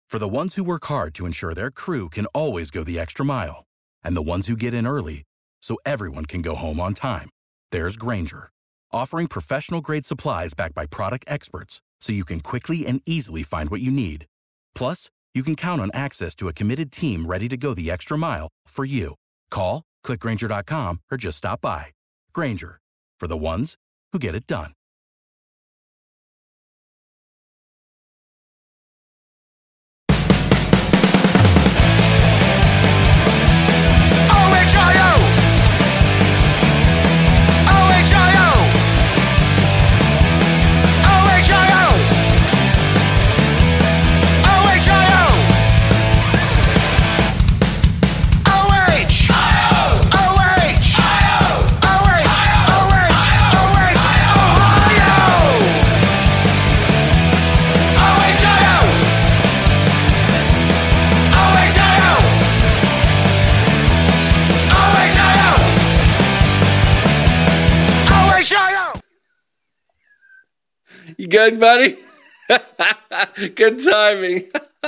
For the ones who work hard to ensure their crew can always go the extra mile, and the ones who get in early so everyone can go home on time, there's Grainger, offering professional-grade supplies backed by product experts so you can quickly and easily find what you need. Plus, you can count on access to a committed team ready to go the extra mile for you. Call, click Grainger.com, or just stop by. Grainger, for the ones who get it done. You good, buddy? Good timing.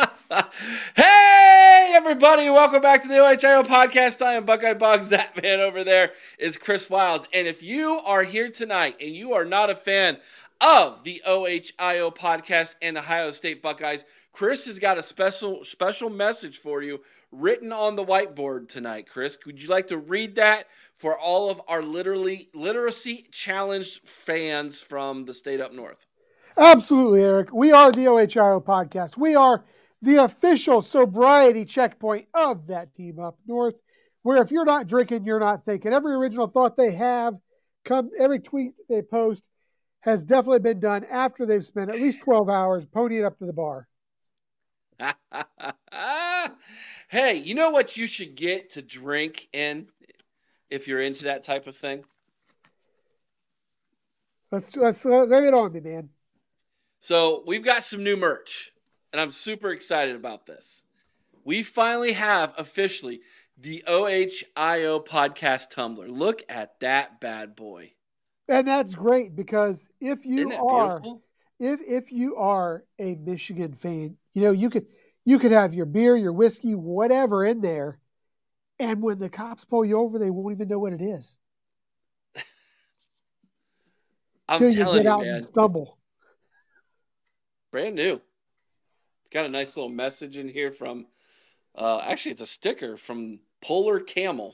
Hey, everybody. Welcome back to the OHIO podcast. I am Buckeye Boggs. That man over there is Chris Wilds. And if you are here tonight and you are not a fan of the OHIO podcast and Ohio State Buckeyes, Chris has got a special message for you written on the whiteboard tonight. Chris, would you like to read that for all of our literacy challenged fans from the state up north? Absolutely, Eric. We are the OHIO podcast. We are the official sobriety checkpoint of that team up north, where if you're not drinking, you're not thinking. Every original thought they have, every tweet they post has definitely been done after they've spent at least 12 hours ponying up to the bar. Hey, you know what you should get to drink in if you're into that type of thing? Let's lay it on me, man. So we've got some new merch, and I'm super excited about this. We finally have officially the OHIO podcast tumbler. Look at that bad boy. And that's great because if you are a Michigan fan, you know, you could have your beer, your whiskey, whatever in there, and when the cops pull you over, they won't even know what it is. I'm telling you, man. You get out man. and stumble. Brand new. It's got a nice little message in here from, actually it's a sticker from Polar Camel.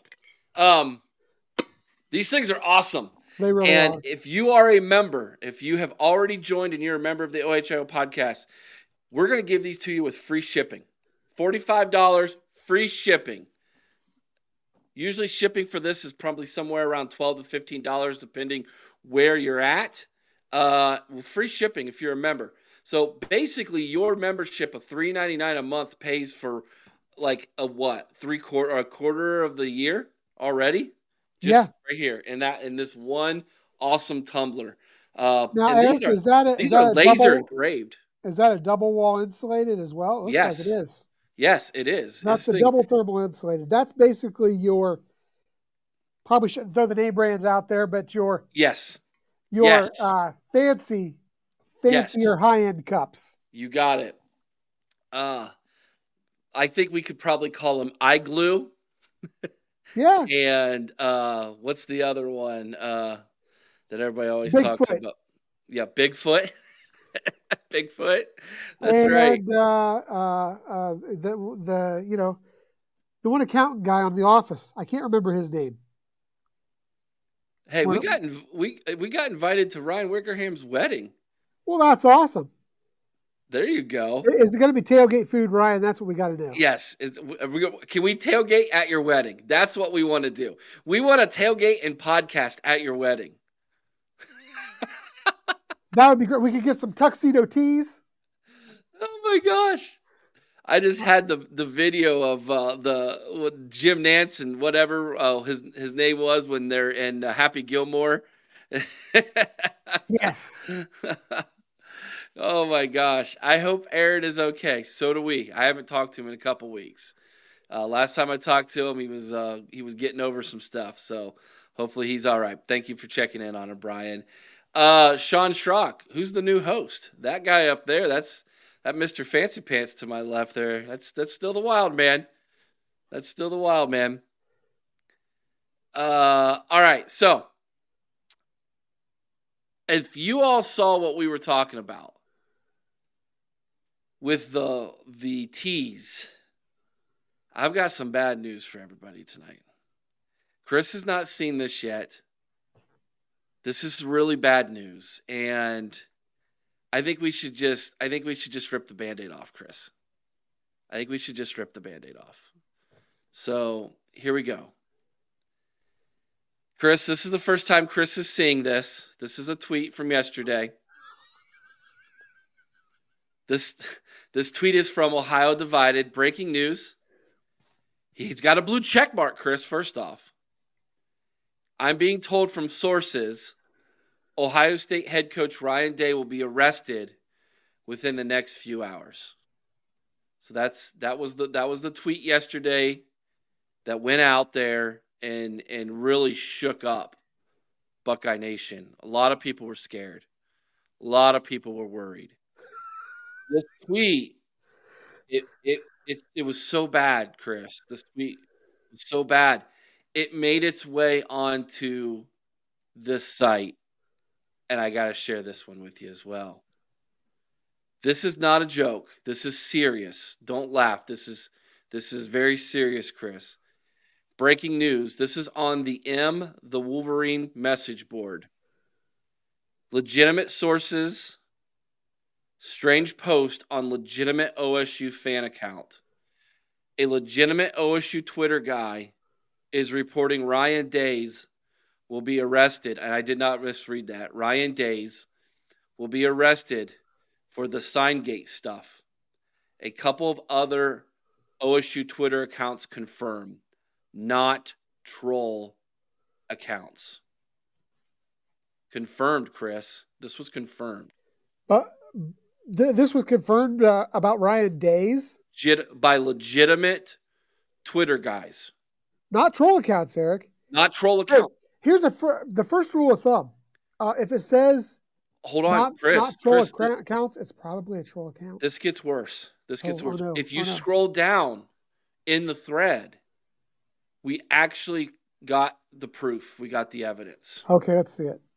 These things are awesome. They really are. If you are a member, if you have already joined and you're a member of the OHIO podcast, we're going to give these to you with free shipping. $45, free shipping. Usually shipping for this is probably somewhere around $12 to $15, depending where you're at. Free shipping if you're a member. So basically, your membership of $3.99 a month pays for like a quarter of the year already. Just right here in this one awesome tumbler. Now, Eric, these are laser engraved. Is that a double wall insulated as well? It looks yes, like it is. Yes, it is. That's the double thermal insulated. That's basically your. Probably shouldn't throw the name brands out there, but your fancier high-end cups. You got it. I think we could probably call them iGlue. Yeah. And what's the other one that everybody always talks about? Yeah, Bigfoot. Bigfoot. That's right. The one accountant guy on The Office. I can't remember his name. Hey, we got invited to Ryan Wickerham's wedding. Well, that's awesome. There you go. Is it going to be tailgate food, Ryan? That's what we got to do. Yes. Can we tailgate at your wedding? That's what we want to do. We want to tailgate and podcast at your wedding. That would be great. We could get some tuxedo tees. Oh my gosh. I just had the video of Jim Nance and whatever his name was when they're in Happy Gilmore. Yes. Oh my gosh. I hope Aaron is okay. So do we. I haven't talked to him in a couple weeks. Last time I talked to him, he was getting over some stuff. So hopefully he's all right. Thank you for checking in on him, Brian. Sean Schrock, who's the new host? That guy up there, that's That Mr. Fancy Pants to my left there. That's still the Wild Man. That's still the Wild Man. All right. So, if you all saw what we were talking about with the teas, I've got some bad news for everybody tonight. Chris has not seen this yet. This is really bad news, and I think we should just rip the Band-Aid off, Chris. I think we should just rip the Band-Aid off. So, here we go. Chris, this is the first time Chris is seeing this. This is a tweet from yesterday. This tweet is from Ohio Divided. Breaking news. He's got a blue check mark, Chris, first off. I'm being told from sources Ohio State head coach Ryan Day will be arrested within the next few hours. So that was the tweet yesterday that went out there and really shook up Buckeye Nation. A lot of people were scared. A lot of people were worried. This tweet, it was so bad, Chris. This tweet was so bad. It made its way onto this site, and I got to share this one with you as well. This is not a joke. This is serious. Don't laugh. This is very serious, Chris. Breaking news. This is on the The Wolverine message board. Legitimate sources. Strange post on legitimate OSU fan account. A legitimate OSU Twitter guy is reporting Ryan Days will be arrested, and I did not misread that. Ryan Days will be arrested for the Signgate stuff. A couple of other OSU Twitter accounts confirm, not troll accounts. Confirmed, Chris. This was confirmed. This was confirmed about Ryan Days? By legitimate Twitter guys. Not troll accounts, Eric. Not troll accounts. Here's the first rule of thumb. If it says hold on, Chris. Not troll accounts, it's probably a troll account. This gets worse. No. If you scroll down in the thread, we actually got the proof. We got the evidence. Okay, let's see it.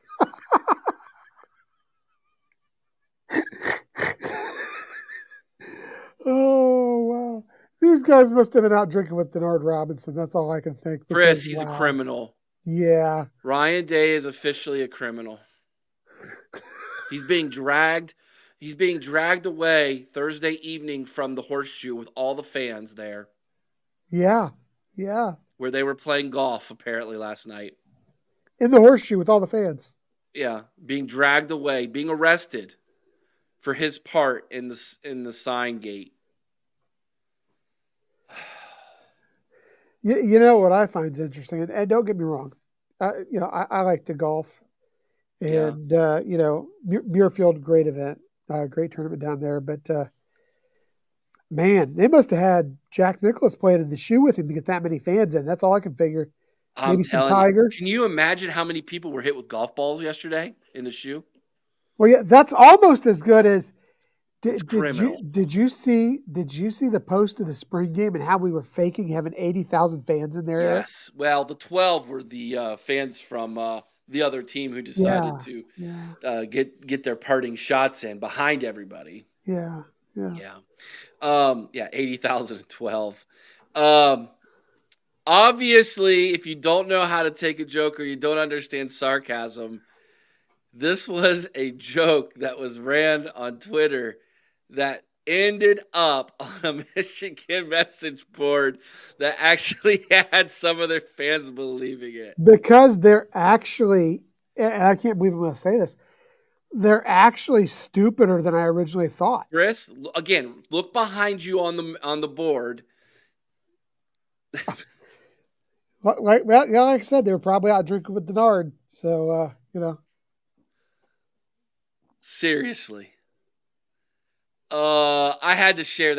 Oh, wow. These guys must have been out drinking with Denard Robinson. That's all I can think. Chris, he's a criminal. Yeah. Ryan Day is officially a criminal. He's being dragged away Thursday evening from the Horseshoe with all the fans there. Yeah. Where they were playing golf apparently last night. In the Horseshoe with all the fans. Yeah, being dragged away, being arrested for his part in the Signgate. You know what I find is interesting, and don't get me wrong, I like to golf, and Muirfield, great event, great tournament down there, but man, they must have had Jack Nicklaus playing in the shoe with him to get that many fans in. That's all I can figure. Maybe some Tiger. Can you imagine how many people were hit with golf balls yesterday in the shoe? Well, yeah, that's almost as good as. Did you see the post of the spring game and how we were faking having 80,000 fans in there? Yes. Well, the 12 were the fans from the other team who decided to get their parting shots in behind everybody. Yeah. 80,012. Obviously, if you don't know how to take a joke or you don't understand sarcasm, this was a joke that was ran on Twitter that ended up on a Michigan message board that actually had some of their fans believing it. Because they're actually, and I can't believe I'm going to say this, they're actually stupider than I originally thought. Chris, again, look behind you on the board. Like I said, they were probably out drinking with Denard. So, Seriously. I had to share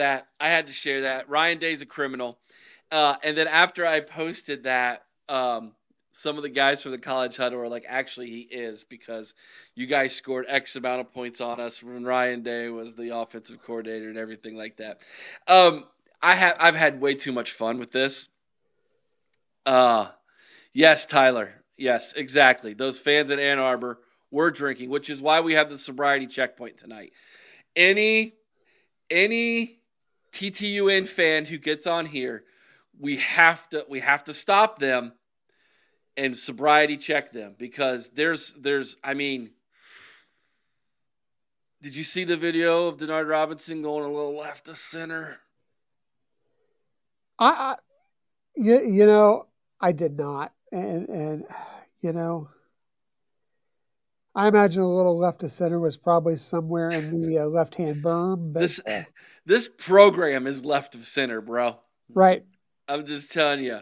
that. Ryan Day's a criminal. And then after I posted that, some of the guys from the college huddle were like, actually, he is, because you guys scored X amount of points on us when Ryan Day was the offensive coordinator and everything like that. I've had way too much fun with this. Yes, Tyler. Yes, exactly. Those fans in Ann Arbor were drinking, which is why we have the sobriety checkpoint tonight. Any TTUN fan who gets on here, we have to stop them and sobriety check them, because there's I mean, did you see the video of Denard Robinson going a little left to center? You know, I did not, and you know, I imagine a little left to center was probably somewhere in the left hand berm. But this program is left of center, bro. Right. I'm just telling you.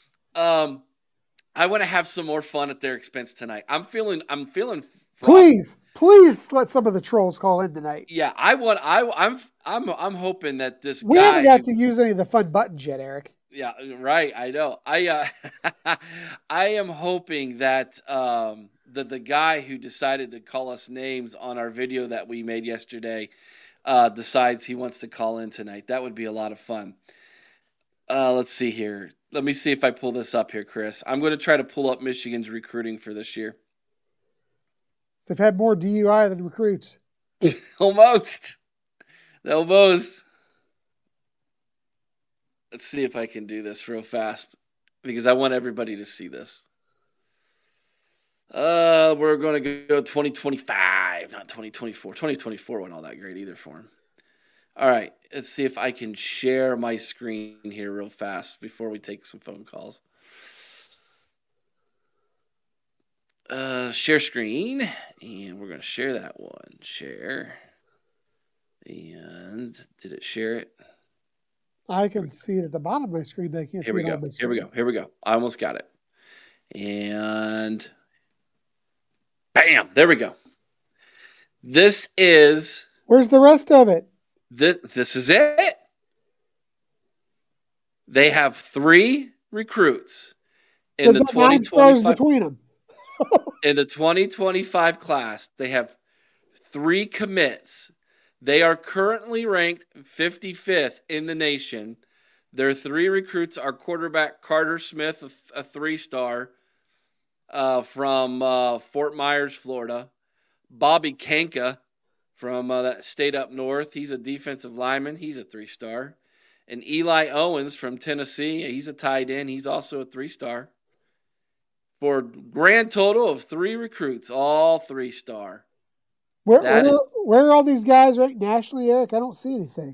I want to have some more fun at their expense tonight. I'm feeling. Please let some of the trolls call in tonight. Yeah, I'm hoping that this we guy. We haven't got to use any of the fun buttons yet, Eric. Yeah, right. I know. I am hoping that the guy who decided to call us names on our video that we made yesterday decides he wants to call in tonight. That would be a lot of fun. Let's see here. Let me see if I pull this up here, Chris. I'm going to try to pull up Michigan's recruiting for this year. They've had more DUI than recruits. Almost. Let's see if I can do this real fast, because I want everybody to see this. We're going to go 2025, not 2024. 2024 wasn't all that great either for him. All right, let's see if I can share my screen here real fast before we take some phone calls. Share screen, and we're going to share that one. Share. And did it share it? I can see it at the bottom of my screen, but I can't see it on my screen. Here we go. I almost got it. And bam, there we go. This is... Where's the rest of it? This is it. They have 3 recruits in the 2025 between them. in the 2025 class. They have 3 commits. They are currently ranked 55th in the nation. Their 3 recruits are quarterback Carter Smith, a 3-star from Fort Myers, Florida. Bobby Kanka from that state up north. He's a defensive lineman. He's a 3-star. And Eli Owens from Tennessee. He's a tight end. He's also a 3-star. For a grand total of 3 recruits, all 3-star. Where are all these guys ranked nationally, Eric? I don't see anything.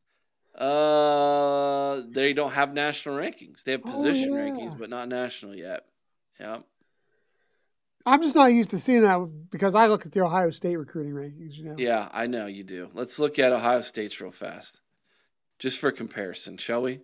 They don't have national rankings. They have position rankings, but not national yet. Yeah. I'm just not used to seeing that because I look at the Ohio State recruiting rankings, you know. Yeah, I know you do. Let's look at Ohio State's real fast, just for comparison, shall we?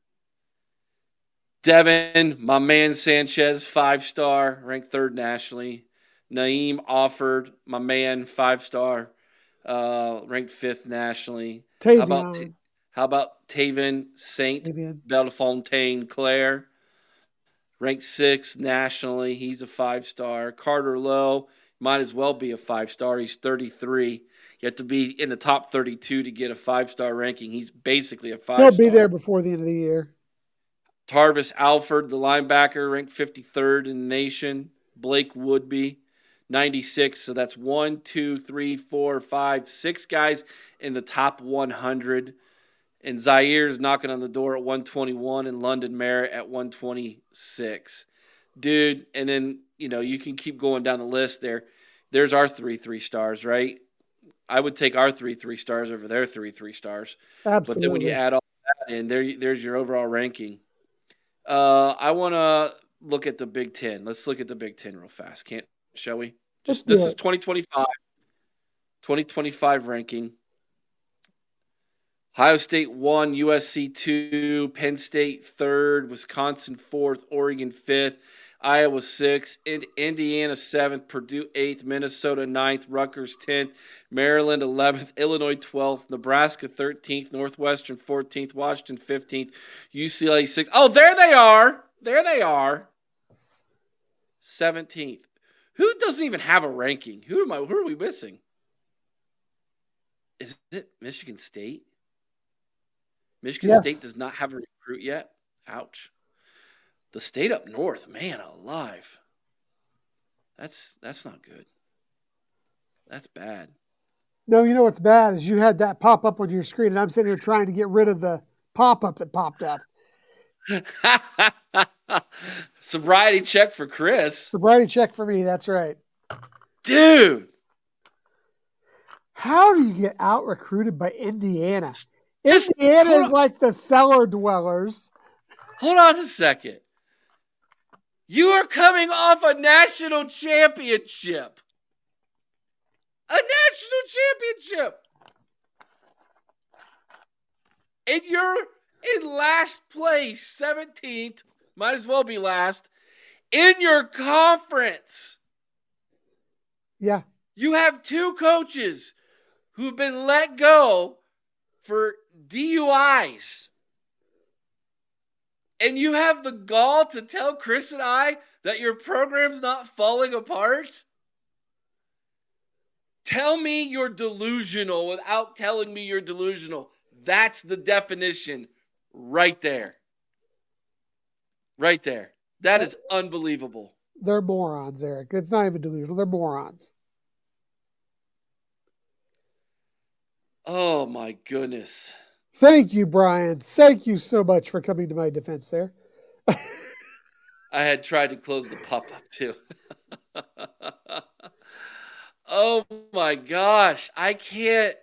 Devin, my man Sanchez, 5-star, ranked 3rd nationally. Naeem Offord, my man, 5-star, ranked 5th nationally. Tavion. How about Tavion Saint Bellefontaine Claire, ranked 6th nationally. He's a 5-star. Carter Lowe might as well be a 5-star. He's 33. You have to be in the top 32 to get a 5-star ranking. He's basically a 5-star. He'll be there before the end of the year. Tarvis Alford, the linebacker, ranked 53rd in the nation. Blake Woodby, 96. So that's 1, 2, 3, 4, 5, 6 guys in the top 100. And Zaire's knocking on the door at 121 and London Merritt at 126. Dude, and then, you can keep going down the list there. There's our 3 3-stars, right? I would take our 3 3-stars over their 3 3-stars. Absolutely. But then when you add all that in, there's your overall ranking. I want to look at the Big Ten. Let's look at the Big Ten real fast. Shall we? This is 2025 ranking. Ohio State 1, USC 2, Penn State 3rd, Wisconsin 4th, Oregon 5th, Iowa 6th, Indiana 7th, Purdue 8th, Minnesota 9th, Rutgers 10th, Maryland 11th, Illinois 12th, Nebraska 13th, Northwestern 14th, Washington 15th, UCLA 6th. Oh, there they are. 17th. Who doesn't even have a ranking? Who are we missing? Is it Michigan State? Michigan State does not have a recruit yet. Ouch. The state up north, man alive. That's not good. That's bad. No, you know what's bad is you had that pop up on your screen, and I'm sitting here trying to get rid of the pop up that popped up. Sobriety check for Chris. Sobriety check for me. That's right. Dude. How do you get out recruited by Indiana? Indiana is like the cellar dwellers. Hold on a second. You are coming off a national championship. A national championship. And you're in last place, 17th. Might as well be last. In your conference. Yeah. You have 2 coaches who've been let go for DUIs. And you have the gall to tell Chris and I that your program's not falling apart? Tell me you're delusional without telling me you're delusional. That's the definition right there. Right there. That is unbelievable. They're morons, Eric. It's not even delusional. They're morons. Oh, my goodness. Thank you, Brian. Thank you so much for coming to my defense there. I had tried to close the pop-up, too. Oh, my gosh. I can't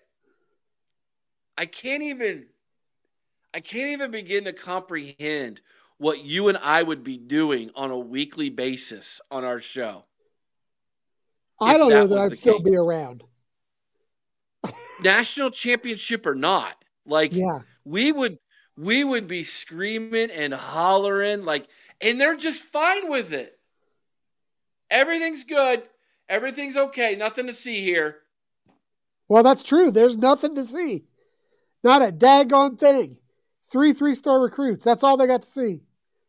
even begin to comprehend what you and I would be doing on a weekly basis on our show. I don't know that I'd still be around. National championship or not. Like, yeah. we would be screaming and hollering, like, and they're just fine with it. Everything's good. Everything's okay. Nothing to see here. Well, that's true. There's nothing to see. Not a daggone thing. 3 3-star recruits. That's all they got to see.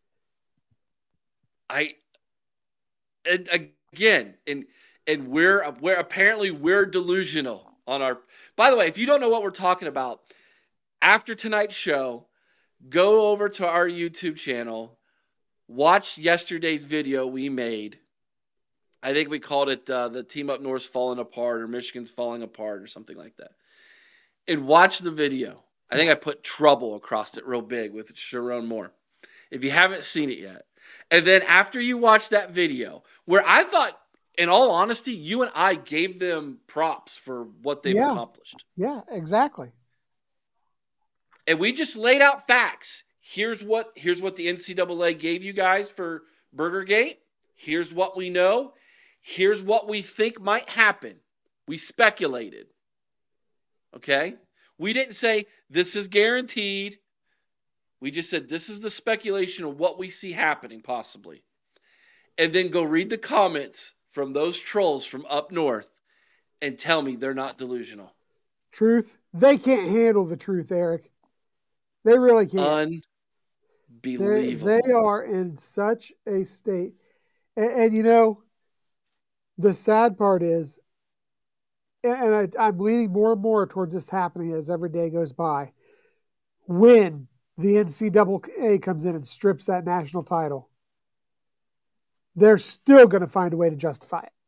And we're apparently we're delusional on our. By the way, if you don't know what we're talking about, after tonight's show, go over to our YouTube channel, watch yesterday's video we made. I think we called it the team up north's falling apart or Michigan's falling apart or something like that. And watch the video. I think I put trouble across it real big with Sharon Moore. If you haven't seen it yet. And then after you watch that video, where I thought, in all honesty, you and I gave them props for what they've accomplished. Yeah, exactly. And we just laid out facts. Here's what the NCAA gave you guys for Burgergate. Here's what we know. Here's what we think might happen. We speculated. Okay? We didn't say this is guaranteed. We just said this is the speculation of what we see happening possibly. And then go read the comments from those trolls from up north and tell me they're not delusional. Truth. They can't handle the truth, Eric. They really can't. Unbelievable. They are in such a state. And you know, the sad part is, and I'm leaning more and more towards this happening as every day goes by, when the NCAA comes in and strips that national title, they're still going to find a way to justify it.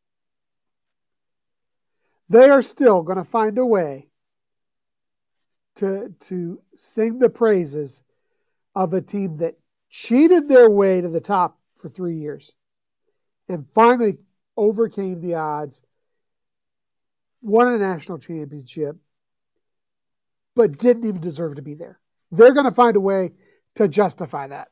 They are still going to find a way to sing the praises of a team that cheated their way to the top for 3 years and finally overcame the odds, won a national championship, but didn't even deserve to be there. They're going to find a way to justify that.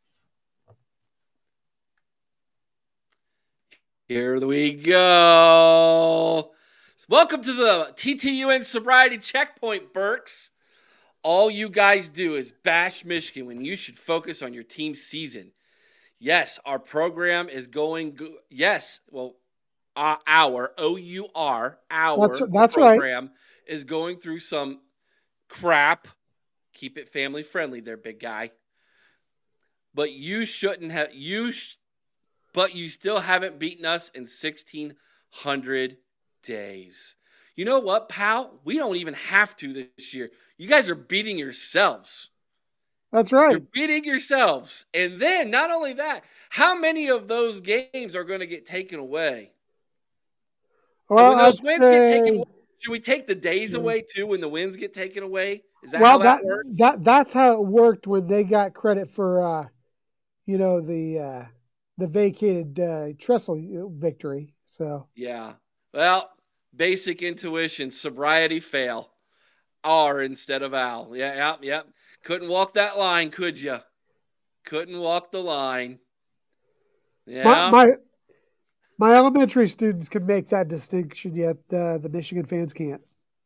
Here we go. Welcome to the TTUN Sobriety Checkpoint, Berks. All you guys do is bash Michigan when you should focus on your team's season. Yes, our program is going – yes, well, our that's program right. is going through some crap. Keep it family-friendly there, big guy. But you shouldn't have but you still haven't beaten us in 1,600 days. You know what, pal? We don't even have to this year. You guys are beating yourselves. That's right. You're beating yourselves. And then, not only that, how many of those games are going to get taken away? Well, and when those wins get taken away, should we take the days away too when the wins get taken away? Is that how that works? That's how it worked when they got credit for, the vacated Trestle victory. So yeah. Well, basic intuition, sobriety fail. R instead of Al. Yeah. Couldn't walk that line, could you? Couldn't walk the line. Yeah. My elementary students can make that distinction, yet the Michigan fans can't.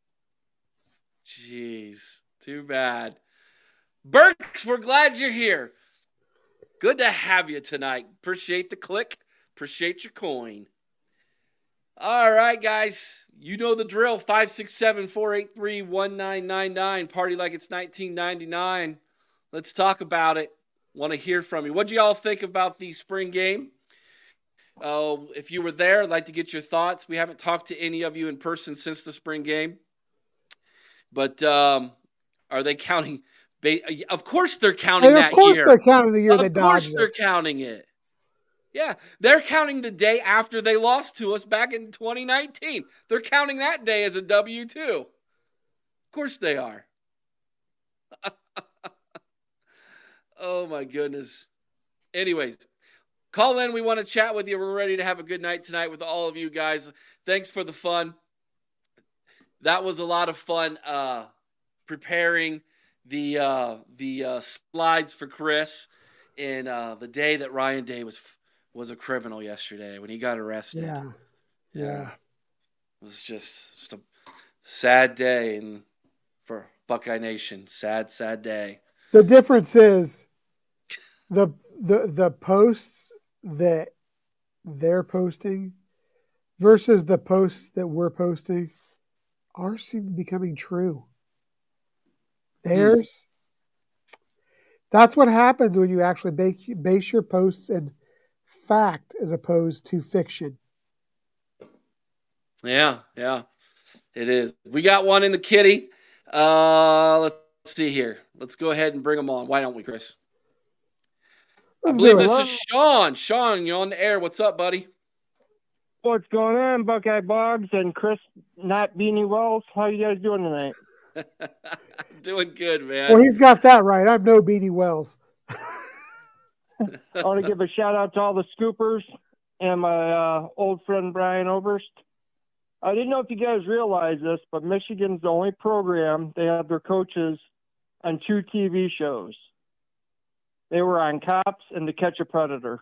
Jeez, too bad. Burks, we're glad you're here. Good to have you tonight. Appreciate the click. Appreciate your coin. All right, guys. You know the drill. 567-483-1999. Party like it's 1999. Let's talk about it. Want to hear from you. What do y'all think about the spring game? If you were there, I'd like to get your thoughts. We haven't talked to any of you in person since the spring game. But are they counting? Of course they're counting that year. Of course they're counting the year they dodged us. Of course they're counting it. Yeah, they're counting the day after they lost to us back in 2019. They're counting that day as a W too. Of course they are. Oh my goodness. Anyways, call in. We want to chat with you. We're ready to have a good night tonight with all of you guys. Thanks for the fun. That was a lot of fun preparing the slides for Chris in the day that Ryan Day was a criminal yesterday when he got arrested. Yeah. It was just a sad day for Buckeye Nation. Sad day. The difference is the posts that they're posting versus the posts that we're posting. Ours seem to be becoming true. Theirs. That's what happens when you actually base your posts in fact as opposed to fiction. Yeah, it is. We got one in the kitty. Let's see here. Let's go ahead and bring them on. Why don't we, Chris? I believe this is Sean. Sean, you're on the air. What's up, buddy? What's going on, Buckeye Boggs and Chris, not Beanie Wells? How you guys doing tonight? Doing good, man. Well, he's got that right. I'm no Beanie Wells. I want to give a shout out to all the scoopers and my old friend Brian Oberst. I didn't know if you guys realize this, but Michigan's the only program they have their coaches on 2 TV shows. They were on Cops and To Catch a Predator.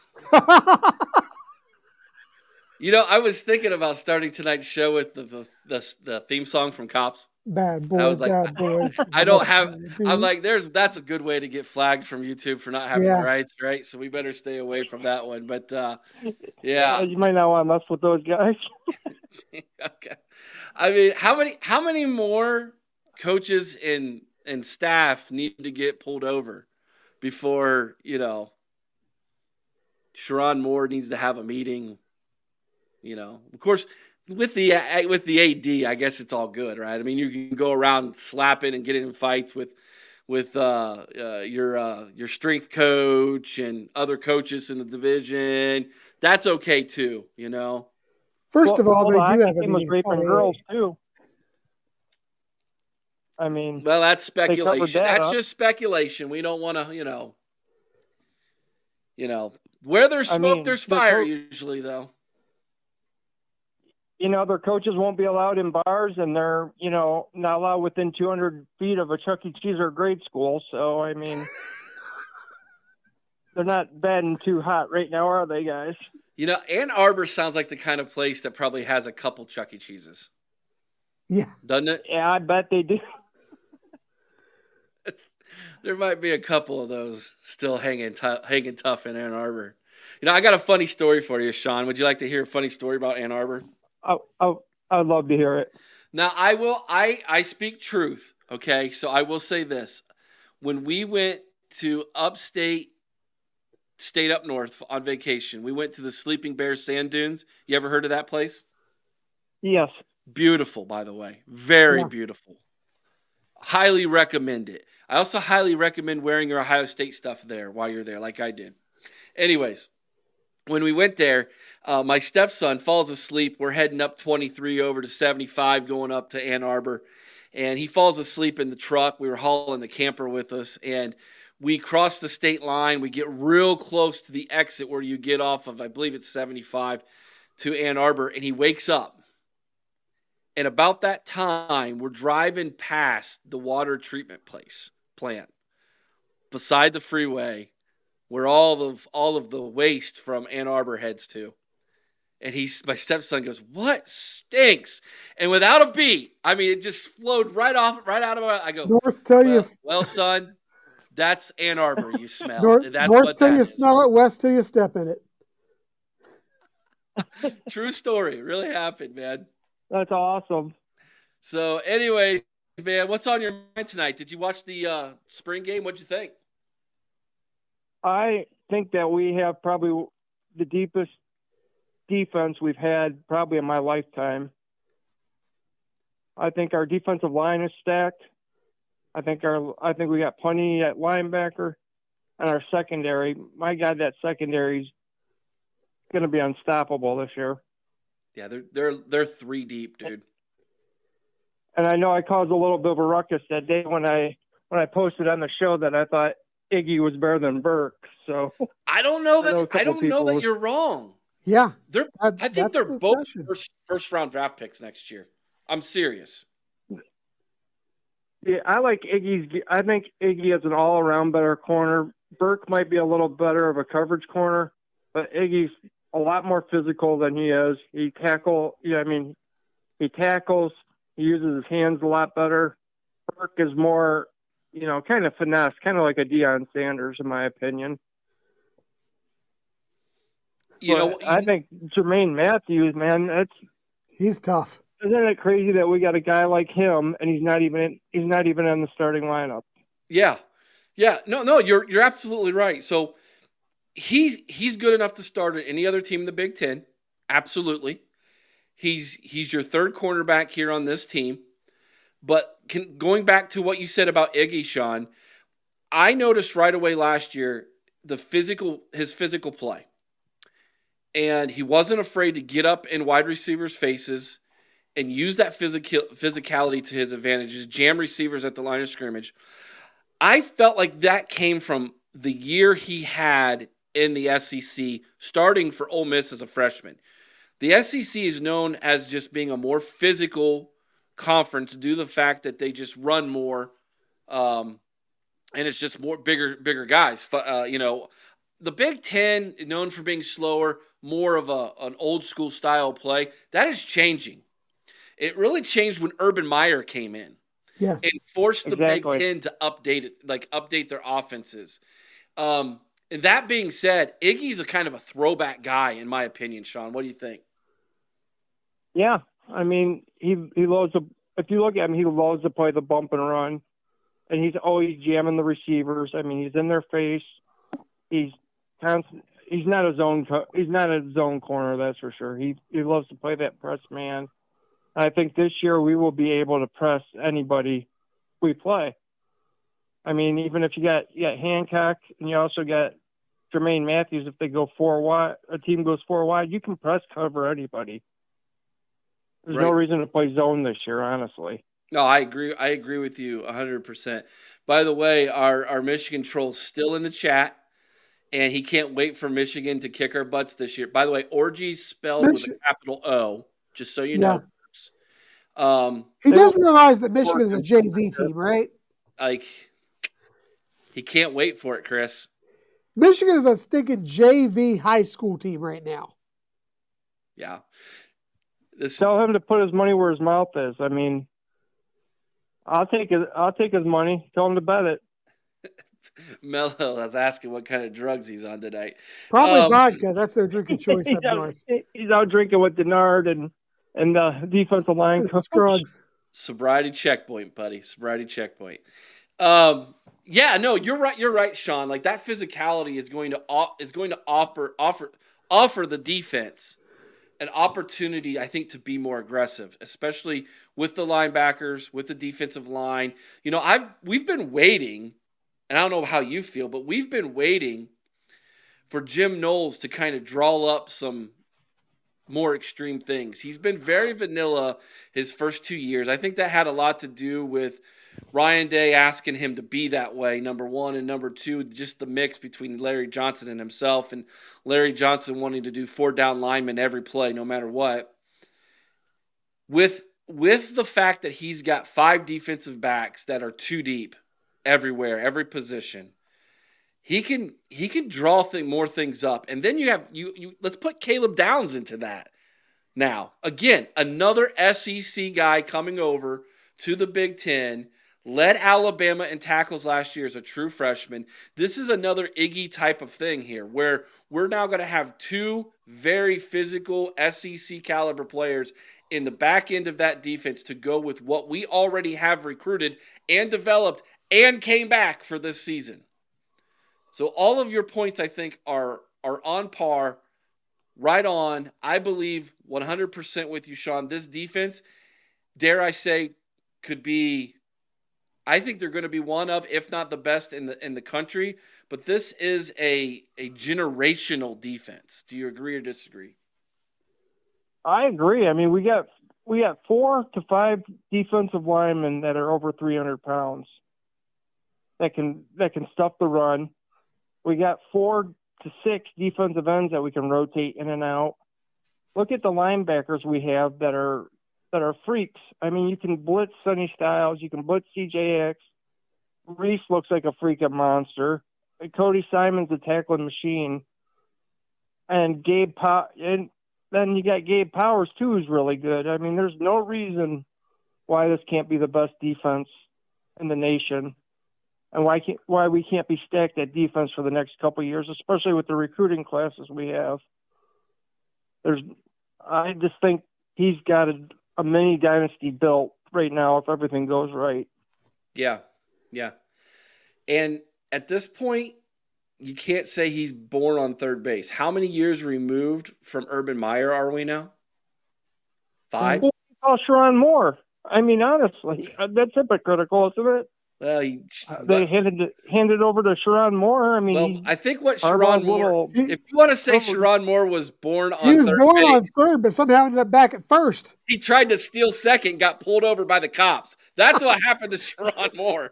You know, I was thinking about starting tonight's show with the theme song from Cops. Bad boys, I was like, bad boys. I don't have. I'm like, that's a good way to get flagged from YouTube for not having the rights, right? So we better stay away from that one. But yeah, you might not want to mess with those guys. Okay. I mean, how many more coaches and staff need to get pulled over before Sherrone Moore needs to have a meeting? Of course, with the AD, I guess it's all good, right? I mean, you can go around slapping and getting in fights with your strength coach and other coaches in the division. That's okay too, First of all, they do have a meeting. Raping girls too. I mean, well, that's speculation. That's just speculation. We don't want to, where there's smoke, there's fire. Usually, though. Their coaches won't be allowed in bars, and they're, not allowed within 200 feet of a Chuck E. Cheese or grade school. So, I mean, they're not batting too hot right now, are they, guys? Ann Arbor sounds like the kind of place that probably has a couple Chuck E. Cheeses. Yeah. Doesn't it? Yeah, I bet they do. There might be a couple of those still hanging tough in Ann Arbor. I got a funny story for you, Sean. Would you like to hear a funny story about Ann Arbor? I'd love to hear it. Now, I speak truth, okay? So I will say this. When we went to upstate stayed up north on vacation. We went to the Sleeping Bear Sand Dunes. You ever heard of that place? Yes. Beautiful, by the way. Very Yeah. beautiful. Highly recommend it. I also highly recommend wearing your Ohio State stuff there while you're there, like I did. Anyways, when we went there, my stepson falls asleep. We're heading up 23 over to 75, going up to Ann Arbor. And he falls asleep in the truck. We were hauling the camper with us. And we cross the state line. We get real close to the exit where you get off of, I believe it's 75, to Ann Arbor. And he wakes up. And about that time, we're driving past the water treatment plant beside the freeway where all of the waste from Ann Arbor heads to. And my stepson goes, "What stinks?" And without a beat, I mean, it just flowed right out of my. I go, North till you well, son, that's Ann Arbor you smell. north, That's north what till that you is. smell it, west till you step in it. True story. Really happened, man. That's awesome. So, anyway, man, what's on your mind tonight? Did you watch the spring game? What'd you think? I think that we have probably the deepest defense we've had probably in my lifetime. I think our defensive line is stacked. I think we got plenty at linebacker, and our secondary. My God, that secondary is going to be unstoppable this year. Yeah, they're 3 deep, dude. And I know I caused a little bit of a ruckus that day when I posted on the show that I thought Iggy was better than Burke. So I don't know that you're wrong. Yeah. I think they're both first round draft picks next year. I'm serious. Yeah, I like Iggy's. I think Iggy is an all-around better corner. Burke might be a little better of a coverage corner, but Iggy's a lot more physical than he is. He tackles. He uses his hands a lot better. Burke is more, kind of finesse, kind of like a Deion Sanders, in my opinion. I think Jermaine Matthews, man, he's tough. Isn't it crazy that we got a guy like him and he's not even in the starting lineup? Yeah. No, you're absolutely right. So he's good enough to start at any other team in the Big Ten. Absolutely. He's your third cornerback here on this team. But going back to what you said about Iggy, Sean, I noticed right away last year his physical play. And he wasn't afraid to get up in wide receivers' faces and use that physicality to his advantages, jam receivers at the line of scrimmage. I felt like that came from the year he had in the SEC, starting for Ole Miss as a freshman. The SEC is known as just being a more physical conference due to the fact that they just run more, and it's just more bigger guys. The Big Ten, known for being slower, more of an old school style play, that is changing. It really changed when Urban Meyer came in. Yes. And forced the Big Ten to update their offenses. And that being said, Iggy's a kind of a throwback guy, in my opinion, Sean. What do you think? Yeah. I mean, he loves if you look at him, he loves to play the bump and run. And he's always jamming the receivers. I mean, he's in their face. He's not a zone corner, that's for sure. He loves to play that press man. I think this year we will be able to press anybody we play. I mean, even if you got Hancock and you also got Jermaine Matthews, if they go 4 wide, a team goes 4 wide, you can press cover anybody. There's no reason to play zone this year, honestly. No, I agree. I agree with you 100%. By the way, our Michigan troll's still in the chat, and he can't wait for Michigan to kick our butts this year. By the way, Orgy's spelled with a capital O, just so you know. He does realize that Michigan is a JV team, right? He can't wait for it, Chris. Michigan is a stinking JV high school team right now. Yeah. Tell him to put his money where his mouth is. I mean, I'll take his money. Tell him to bet it. Mello was asking what kind of drugs he's on tonight. Probably vodka. That's their drinking choice up north. He's out drinking with Denard and the defensive line coach. Scruggs. Sobriety checkpoint, buddy. Sobriety checkpoint. Yeah, no, you're right. You're right, Sean. Like that physicality is going to offer the defense an opportunity, I think, to be more aggressive, especially with the linebackers, with the defensive line. We've been waiting, and I don't know how you feel, but we've been waiting for Jim Knowles to kind of draw up some more extreme things. He's been very vanilla his first 2 years. I think that had a lot to do with Ryan Day asking him to be that way, number one, and number two, just the mix between Larry Johnson and himself, and Larry Johnson wanting to do 4-down linemen every play, no matter what. With the fact that he's got 5 defensive backs that are too deep everywhere, every position, he can draw more things up. And then you have let's put Caleb Downs into that. Now, again, another SEC guy coming over to the Big Ten, led Alabama in tackles last year as a true freshman. This is another Iggy type of thing here, where we're now going to have 2 very physical SEC caliber players in the back end of that defense to go with what we already have recruited and developed and came back for this season. So all of your points, I think, are on par, right on. I believe 100% with you, Sean. This defense, dare I say, could be, I think they're going to be one of, if not the best in the country. But this is a generational defense. Do you agree or disagree? I agree. I mean, we got 4 to 5 defensive linemen that are over 300 pounds that can stuff the run. We got 4 to 6 defensive ends that we can rotate in and out. Look at the linebackers we have that are freaks. I mean, you can blitz Sonny Styles, you can blitz CJX. Reese looks like a freaking monster. Cody Simon's a tackling machine. And then you got Gabe Powers too, who's really good. I mean, there's no reason why this can't be the best defense in the nation. And why we can't be stacked at defense for the next couple of years, especially with the recruiting classes we have. I just think he's got a mini dynasty built right now if everything goes right. Yeah. And at this point, you can't say he's born on third base. How many years removed from Urban Meyer are we now? 5? Oh, Sherrone Moore. I mean, honestly, that's hypocritical, isn't it? Well, they handed over to Sherrone Moore. I mean, I think what Sherrone Moore, if you want to say Sherrone Moore was born on third base. He was born on third, but somehow ended up back at first. He tried to steal second, got pulled over by the cops. That's what happened to Sherrone Moore.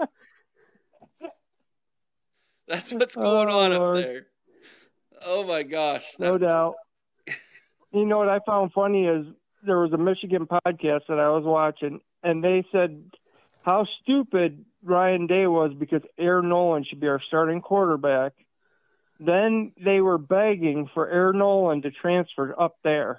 That's what's going on up there. Oh, my gosh. No doubt. You know what I found funny is there was a Michigan podcast that I was watching, and they said how stupid Ryan Day was because Aaron Nolan should be our starting quarterback. Then they were begging for Aaron Nolan to transfer up there.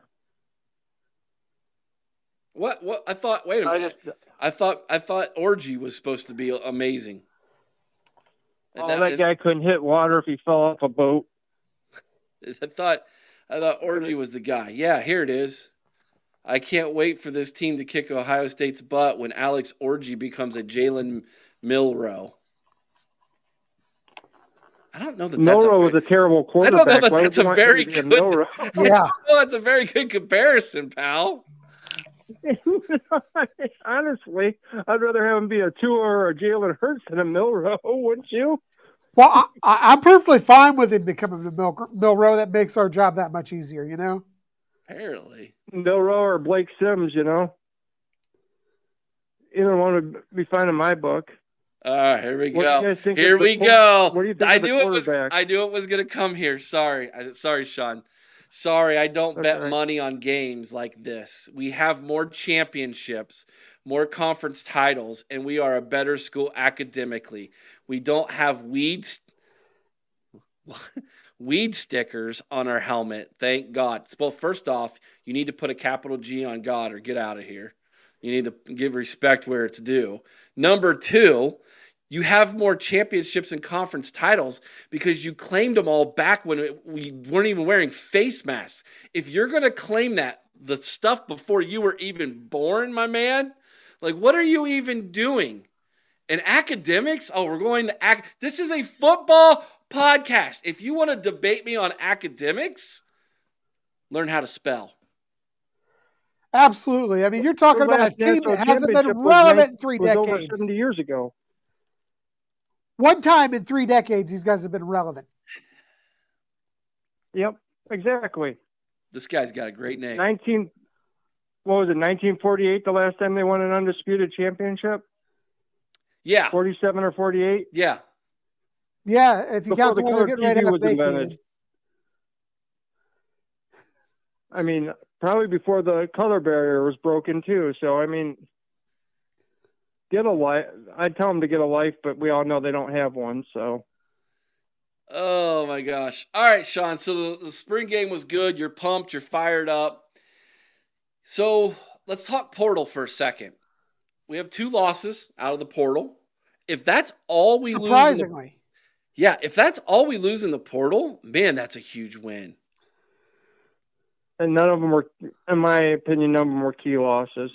What? I thought, wait a minute. I thought Orgy was supposed to be amazing. That guy couldn't hit water if he fell off a boat. I thought Orgy was the guy. Yeah, here it is. I can't wait for this team to kick Ohio State's butt when Alex Orgy becomes a Jalen Milroe. I don't know that Milroe was a terrible quarterback. I don't know that's a very good. Yeah, that's a very good comparison, pal. Honestly, I'd rather have him be a Tua or a Jalen Hurts than a Milroe, wouldn't you? Well, I'm perfectly fine with him becoming a Milroe. That makes our job that much easier, you know? Apparently. Milroe or Blake Sims, you know? Either one would be fine in my book. Here we go. Here we go. What do you think I knew it was going to come here. Sorry, Sean. Sorry, I don't bet money on games like this. We have more championships, more conference titles, and we are a better school academically. We don't have weed stickers on our helmet. Thank God. Well, first off, you need to put a capital G on God or get out of here. You need to give respect where it's due. Number 2, you have more championships and conference titles because you claimed them all back when we weren't even wearing face masks. If you're going to claim the stuff before you were even born, my man, like what are you even doing? And academics? Oh, we're going to this is a football podcast. If you want to debate me on academics, learn how to spell. Absolutely. I mean, you're talking about a team that hasn't been relevant in 3 decades. Over 70 years ago. One time in 3 decades, these guys have been relevant. Yep, exactly. This guy's got a great name. 1948, the last time they won an undisputed championship? Yeah. 47 or 48? Yeah. Yeah, if you count the one they're getting ready to have invented. I mean, probably before the color barrier was broken too. So, I mean, get a life. I'd tell them to get a life, but we all know they don't have one. So. Oh my gosh! All right, Sean. So the spring game was good. You're pumped. You're fired up. So let's talk portal for a second. We have 2 losses out of the portal. If that's all we lose, if that's all we lose in the portal, man, that's a huge win. And none of them were, in my opinion, none of them were key losses.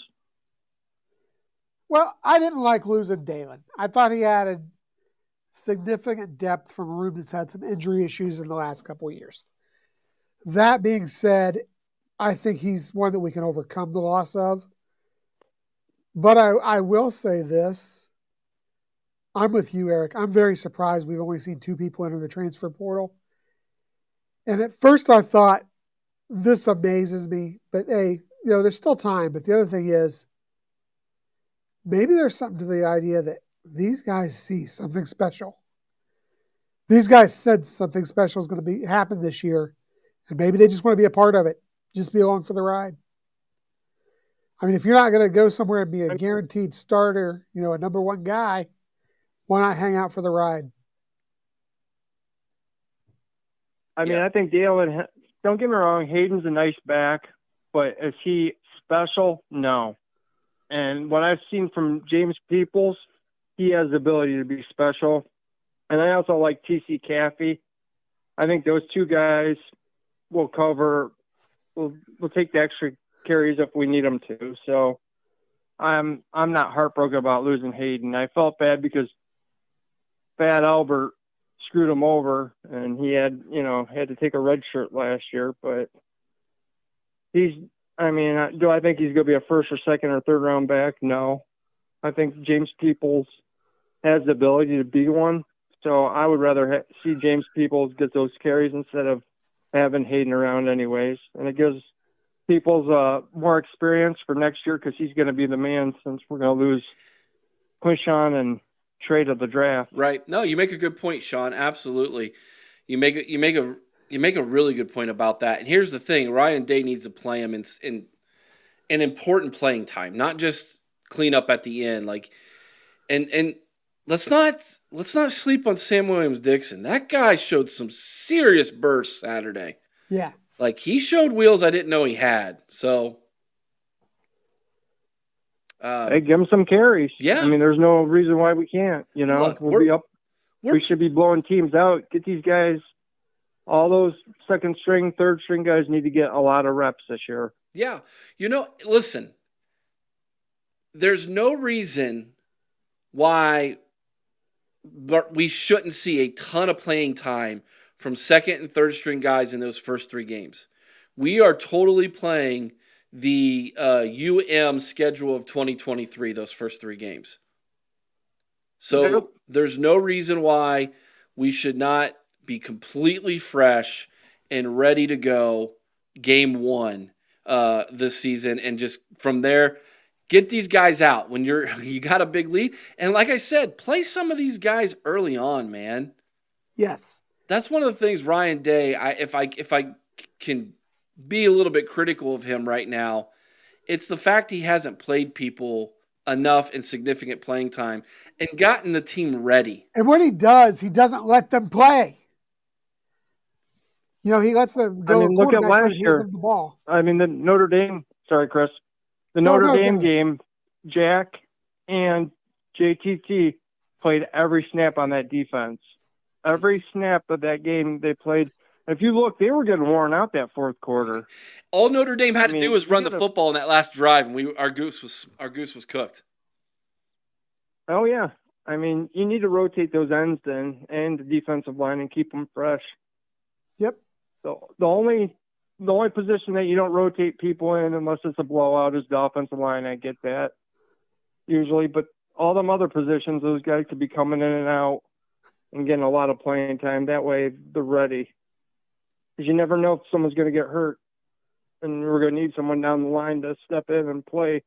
Well, I didn't like losing Dalen. I thought he added significant depth from a room that's had some injury issues in the last couple of years. That being said, I think he's one that we can overcome the loss of. But I will say this. I'm with you, Eric. I'm very surprised we've only seen 2 people enter the transfer portal. And at first I thought, this amazes me. But, hey, there's still time. But the other thing is, maybe there's something to the idea that these guys see something special. These guys said something special is going to happen this year. And maybe they just want to be a part of it. Just be along for the ride. I mean, if you're not going to go somewhere and be a guaranteed starter, a number 1 guy, why not hang out for the ride? I mean, I think Dalen, don't get me wrong, Hayden's a nice back, but is he special? No. And what I've seen from James Peoples, he has the ability to be special. And I also like T.C. Caffey. I think those 2 guys will cover, we'll take the extra carries if we need them to. So I'm not heartbroken about losing Hayden. I felt bad because Fat Albert screwed him over, and he had to take a red shirt last year. But do I think he's going to be a first or second or third round back? No. I think James Peoples has the ability to be one. So I would rather see James Peoples get those carries instead of having Hayden around anyways. And it gives Peoples more experience for next year because he's going to be the man since we're going to lose Quinshawn and trade of the draft. Right. No, you make a good point, Sean. Absolutely. You make a really good point about that. And here's the thing: Ryan Day needs to play him in an important playing time, not just clean up at the end. And let's not sleep on Sam Williams-Dixon. That guy showed some serious bursts Saturday. Yeah. He showed wheels I didn't know he had. So, hey, give him some carries. Yeah. I mean, there's no reason why we can't. Look, we'll be up. We should be blowing teams out. Get these guys. All those second string, third string guys need to get a lot of reps this year. Yeah. Listen. There's no reason why we shouldn't see a ton of playing time from second and third string guys in those first 3 games. We are totally playing the UM schedule of 2023, those first 3 games. So There's no reason why we should not be completely fresh and ready to go game 1 this season, and just from there get these guys out when you got a big lead. And like I said, play some of these guys early on, man. Yes. That's one of the things Ryan Day, if I can be a little bit critical of him right now, it's the fact he hasn't played people enough in significant playing time and gotten the team ready. And when he does, he doesn't let them play. He lets them go. Look at last year. The ball. The Notre Dame. Sorry, Chris. The Notre Dame game, Jack and JTT played every snap on that defense. Every snap of that game they played. If you look, they were getting worn out that fourth quarter. All Notre Dame had to do was run the football in that last drive, and our goose was cooked. Oh yeah, I mean, you need to rotate those ends then and the defensive line and keep them fresh. Yep. So the only position that you don't rotate people in unless it's a blowout is the offensive line. I get that usually, but all them other positions, those guys could be coming in and out and getting a lot of playing time. That way they're ready. Because you never know if someone's going to get hurt, and we're going to need someone down the line to step in and play.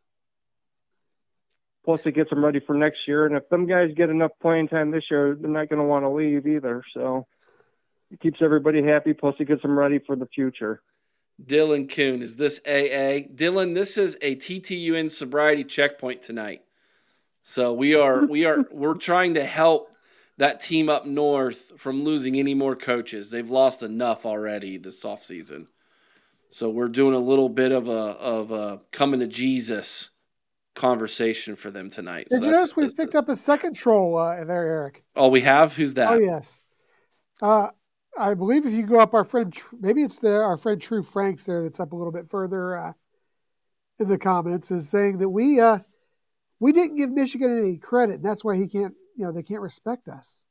Plus, it gets them ready for next year. And if them guys get enough playing time this year, they're not going to want to leave either. So it keeps everybody happy. Plus, it gets them ready for the future. Dylan Kuhn, is this AA? Dylan, this is a TTUN sobriety checkpoint tonight. So we're trying to help that team up north from losing any more coaches. They've lost enough already this offseason. So we're doing a little bit of a coming to Jesus conversation for them tonight. Did you notice we picked up a second troll there, Eric? Oh, we have? Who's that? Oh, yes. I believe if you go up our friend, maybe it's our friend True Franks there that's up a little bit further in the comments, is saying that we didn't give Michigan any credit, and that's why they can't respect us.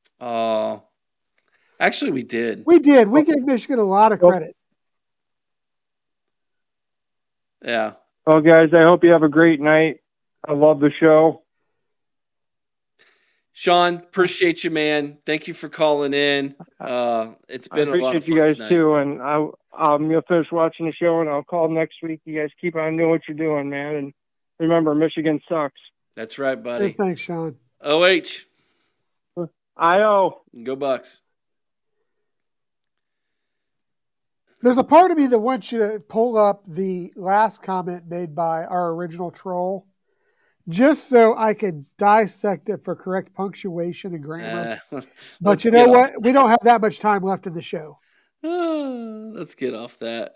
Actually, we did. We did. We gave Michigan a lot of credit. Yeah. Well, guys, I hope you have a great night. I love the show. Sean, appreciate you, man. Thank you for calling in. It's been a lot of fun. I appreciate you guys tonight. too, and I'm gonna finish watching the show, and I'll call next week. You guys keep on doing what you're doing, man, and remember, Michigan sucks. That's right, buddy. Hey, thanks, Sean. OH. I-O. Go Bucks. There's a part of me that wants you to pull up the last comment made by our original troll, just so I could dissect it for correct punctuation and grammar. But you know what? We don't have that much time left in the show. Let's get off that.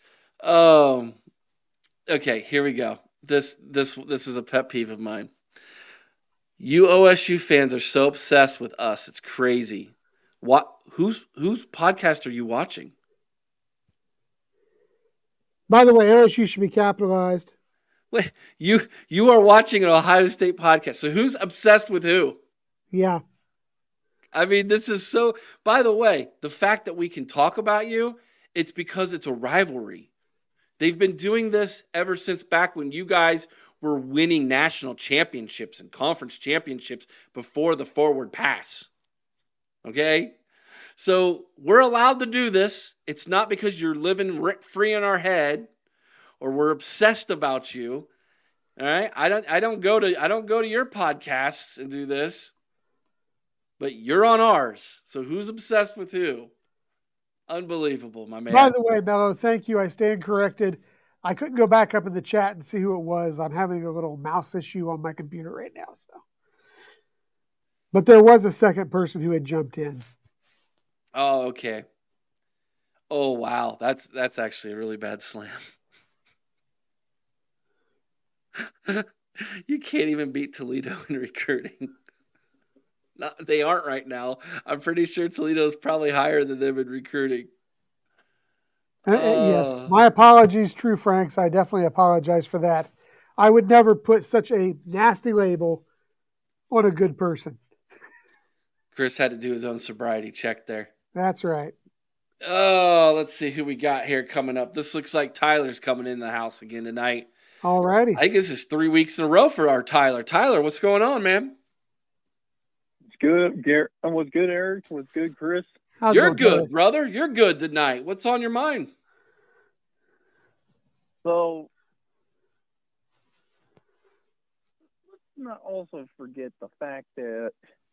Okay, here we go. This is a pet peeve of mine. You OSU fans are so obsessed with us. It's crazy. Whose podcast are you watching? By the way, OSU should be capitalized. Wait, you are watching an Ohio State podcast. So who's obsessed with who? Yeah. I mean, this is so. By the way, the fact that we can talk about you, it's because it's a rivalry. They've been doing this ever since back when you guys were winning national championships and conference championships before the forward pass. Okay? So we're allowed to do this. It's not because you're living rent-free in our head or we're obsessed about you. All right? I don't go to your podcasts and do this. But you're on ours. So who's obsessed with who? Unbelievable, my man. By the way, Mello, thank you. I stand corrected. I couldn't go back up in the chat and see who it was. I'm having a little mouse issue on my computer right now. But there was a second person who had jumped in. Oh, okay. Oh, wow. That's actually a really bad slam. You can't even beat Toledo in recruiting. They aren't right now. I'm pretty sure Toledo's probably higher than them in recruiting. Yes. My apologies, True Franks. I definitely apologize for that. I would never put such a nasty label on a good person. Chris had to do his own sobriety check there. That's right. Oh, let's see who we got here coming up. This looks like Tyler's coming in the house again tonight. All righty. I think this is 3 weeks in a row for our Tyler. Tyler, what's going on, man? It's good, Garrett. What's good, Eric? What's good, Chris? You're good, brother. You're good tonight. What's on your mind? So, let's not also forget the fact that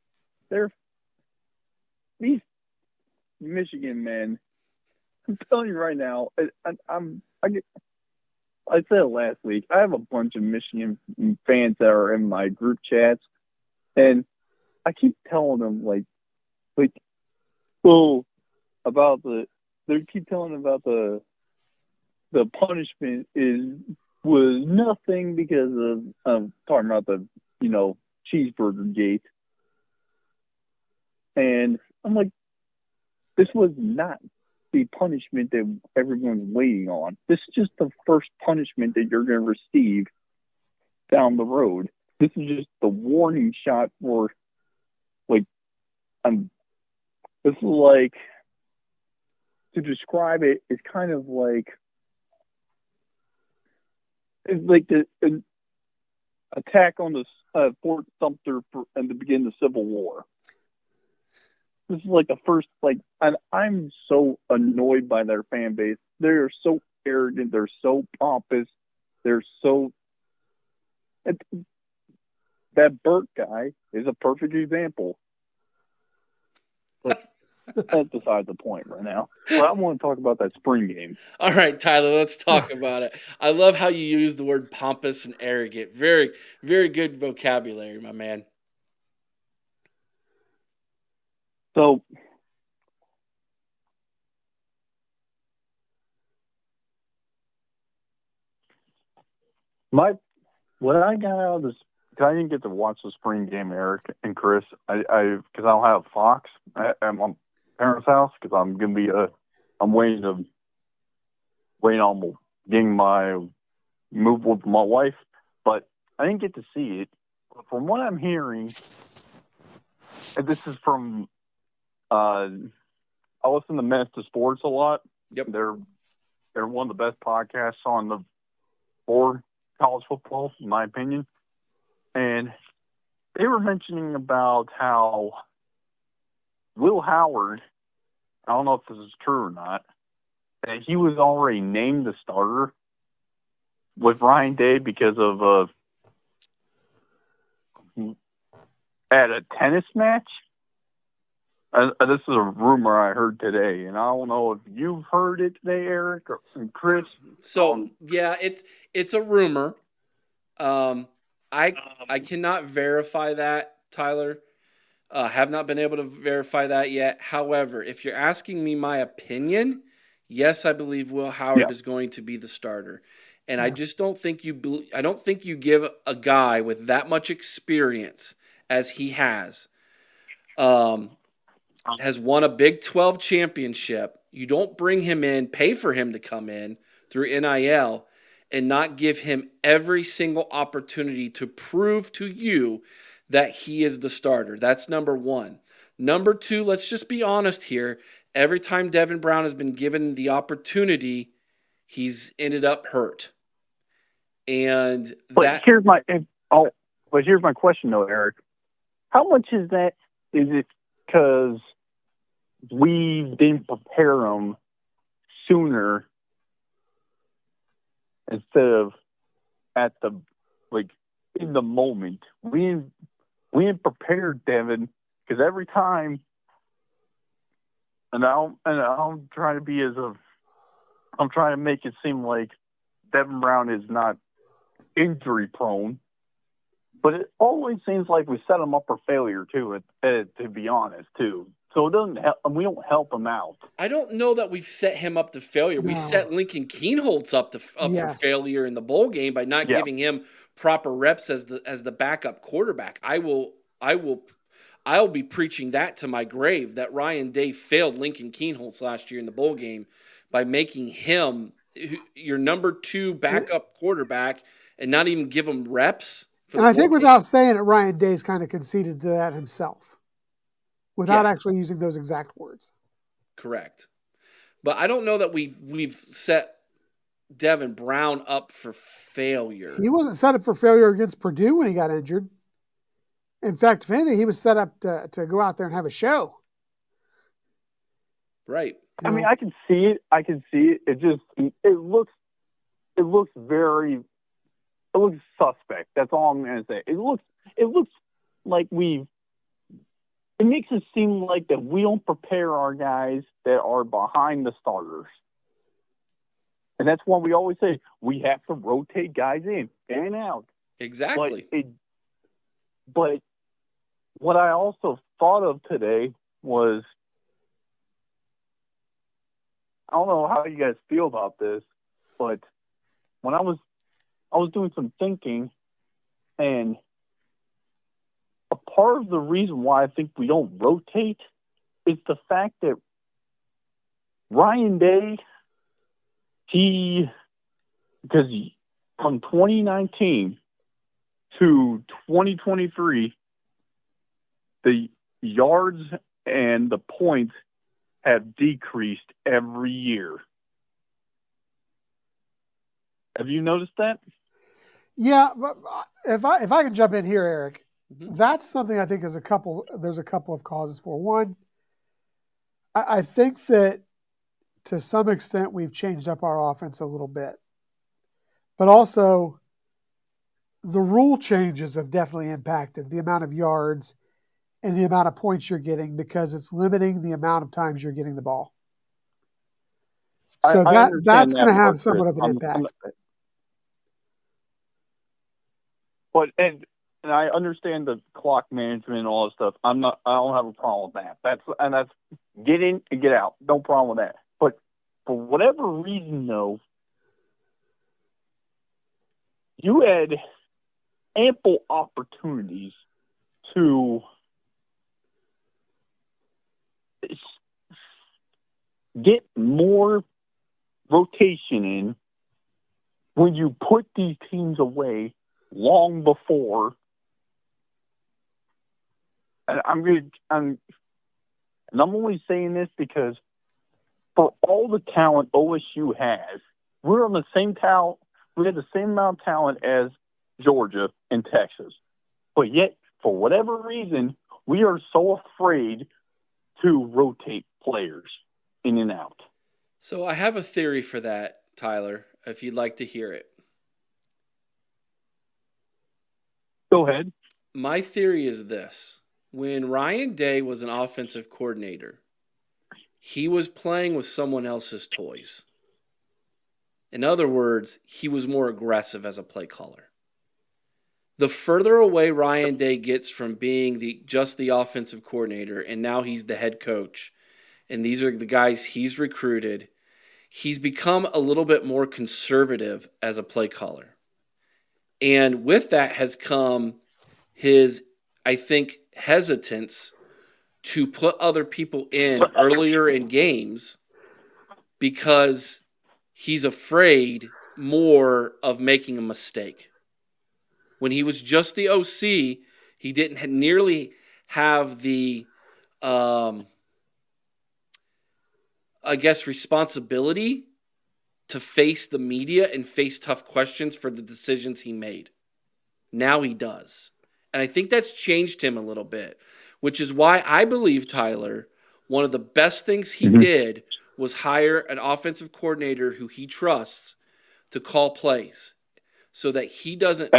these Michigan men, I'm telling you right now, I said it last week, I have a bunch of Michigan fans that are in my group chats, and I keep telling them, they keep telling them about the punishment was nothing because of talking about the, cheeseburger gate. And I'm like, this was not the punishment that everyone's waiting on. This is just the first punishment that you're going to receive down the road. this is just the warning shot for, like, this is like, to describe it, it's kind of like, it's like an attack on the Fort Sumter at the beginning of the Civil War. This is like the first, like, and I'm so annoyed by their fan base. They're so arrogant. They're so pompous. They're so. That Burt guy is a perfect example. But that's beside the point right now. But I want to talk about that spring game. All right, Tyler, let's talk about it. I love how you use the word pompous and arrogant. Very, very good vocabulary, my man. So, what I got out of this, because I didn't get to watch the spring game, Eric and Chris, because I don't have Fox at my parents' house, because I'm gonna be I'm waiting on getting my move with my wife, but I didn't get to see it. But from what I'm hearing, and this is from I listen to Menace to Sports a lot. Yep. They're one of the best podcasts on the board college football, in my opinion. And they were mentioning about how Will Howard, I don't know if this is true or not, that he was already named the starter with Ryan Day because of at a tennis match. This is a rumor I heard today, and I don't know if you've heard it today, Eric or Chris. So yeah, it's a rumor. I cannot verify that, Tyler. Have not been able to verify that yet. However, if you're asking me my opinion, yes, I believe Will Howard is going to be the starter, and I just don't think I don't think you give a guy with that much experience as he has won a Big 12 championship. You don't bring him in, pay for him to come in through NIL, and not give him every single opportunity to prove to you that he is the starter. That's number one. Number two, let's just be honest here. Every time Devin Brown has been given the opportunity, he's ended up hurt. And here's my question though, Eric. How much is that? Is it because we didn't prepare him sooner instead of at the in the moment? We didn't prepare Devin, because every time, and I'm trying to make it seem like Devin Brown is not injury prone, but it always seems like we set him up for failure too. To be honest, too. So it doesn't help, we don't help him out. I don't know that we've set him up to failure. No. We set Lincoln Kienholz up for failure in the bowl game by not giving him proper reps as the backup quarterback. I'll be preaching that to my grave, that Ryan Day failed Lincoln Kienholz last year in the bowl game by making him your number 2 backup quarterback and not even give him reps. And I think without saying it, Ryan Day's kind of conceded to that himself, without actually using those exact words. Correct. But I don't know that we've set Devin Brown up for failure. He wasn't set up for failure against Purdue when he got injured. In fact, if anything, he was set up to go out there and have a show. Right. I mean, I can see it. It looks suspect. That's all I'm going to say. It looks like it makes it seem like that we don't prepare our guys that are behind the starters. And that's why we always say we have to rotate guys in and out. Exactly. But what I also thought of today was, I don't know how you guys feel about this, but when I was doing some thinking, and a part of the reason why I think we don't rotate is the fact that Ryan Day, because from 2019 to 2023, the yards and the points have decreased every year. Have you noticed that? Yeah, but if I can jump in here, Eric, Mhm. that's something I think there's a couple of causes for. One, I think that to some extent we've changed up our offense a little bit. But also the rule changes have definitely impacted the amount of yards and the amount of points you're getting because it's limiting the amount of times you're getting the ball. So I understand that's going to part, have somewhat Chris. of an impact. And I understand the clock management and all that stuff. I don't have a problem with that. That's get in and get out. No problem with that. But for whatever reason, though, you had ample opportunities to get more rotation in when you put these teams away long before. And I'm only saying this because for all the talent OSU has, we're on the same talent. We have the same amount of talent as Georgia and Texas, but yet for whatever reason we are so afraid to rotate players in and out. So I have a theory for that, Tyler, if you'd like to hear it. Go ahead. My theory is this. When Ryan Day was an offensive coordinator, he was playing with someone else's toys. In other words, he was more aggressive as a play caller. The further away Ryan Day gets from being just the offensive coordinator, and now he's the head coach, and these are the guys he's recruited, he's become a little bit more conservative as a play caller. And with that has come his, I think, hesitance to put other people in earlier in games because he's afraid more of making a mistake. When he was just the OC, he didn't nearly have the, responsibility to face the media and face tough questions for the decisions he made. Now he does. And I think that's changed him a little bit, which is why I believe, Tyler, one of the best things he did was hire an offensive coordinator who he trusts to call plays so that he doesn't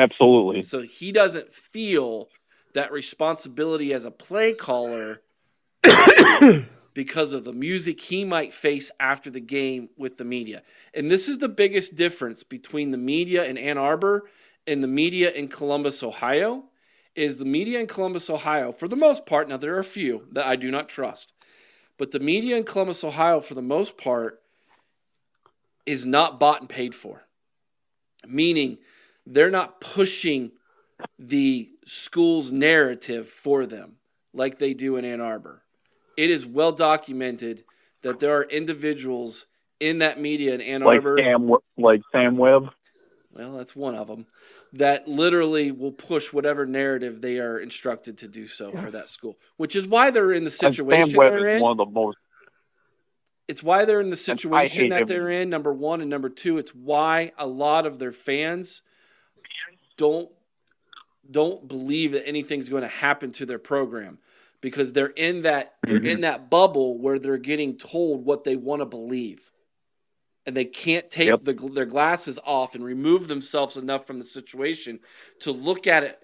feel that responsibility as a play caller because of the music he might face after the game with the media. And this is the biggest difference between the media in Ann Arbor and the media in Columbus, Ohio, is the media in Columbus, Ohio, for the most part, now there are a few that I do not trust, but the media in Columbus, Ohio, for the most part, is not bought and paid for. Meaning they're not pushing the school's narrative for them like they do in Ann Arbor. It is well documented that there are individuals in that media in Ann Arbor. Like Sam Webb? Well, that's one of them. That literally will push whatever narrative they are instructed to do so for that school. Which is why they're in the situation they're in. One of the most. It's why they're in the situation that they're in, number one. And number two, it's why a lot of their fans don't believe that anything's going to happen to their program. Because they're in that bubble where they're getting told what they want to believe. And they can't take their glasses off and remove themselves enough from the situation to look at it,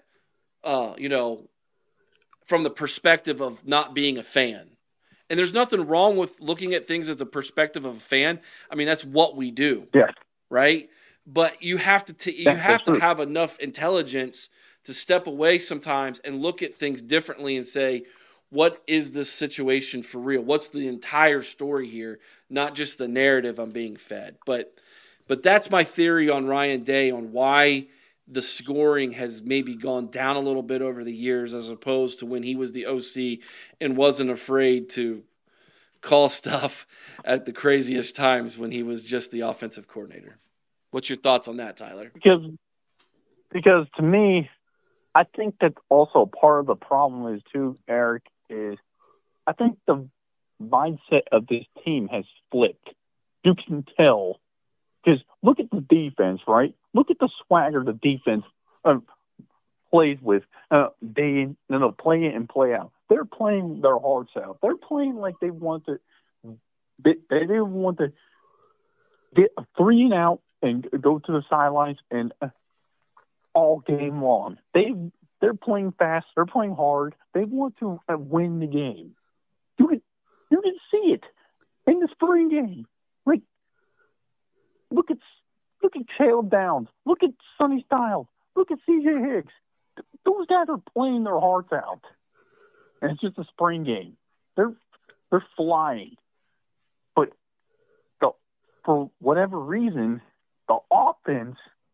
from the perspective of not being a fan. And there's nothing wrong with looking at things as the perspective of a fan. I mean, that's what we do, right? But you have to have enough intelligence to step away sometimes and look at things differently and say, what is this situation for real? What's the entire story here? Not just the narrative I'm being fed. But that's my theory on Ryan Day, on why the scoring has maybe gone down a little bit over the years as opposed to when he was the OC and wasn't afraid to call stuff at the craziest times when he was just the offensive coordinator. What's your thoughts on that, Tyler? Because to me, I think that also part of the problem is too, Eric, is I think the mindset of this team has flipped. You can tell. Because look at the defense, right? Look at the swagger the defense plays with play in and play out. They're playing their hearts out. They're playing like they want to. They didn't want to get a 3 and out and go to the sidelines and all game long. They're playing fast. They're playing hard. They want to win the game. You can see it in the spring game. Like, look at Caleb Downs. Look at Sonny Styles. Look at C.J. Hicks. Those guys are playing their hearts out, and it's just a spring game. They're flying, but for whatever reason, the offense,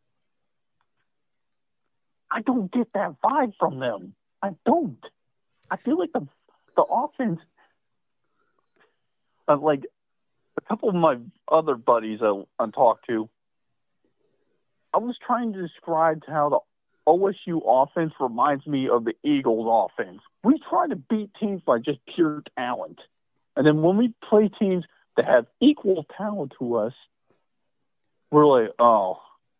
I don't get that vibe from them. I don't. I feel like the offense, like a couple of my other buddies I talked to, I was trying to describe how the OSU offense reminds me of the Eagles offense. We try to beat teams by just pure talent. And then when we play teams that have equal talent to us, we're like, oh,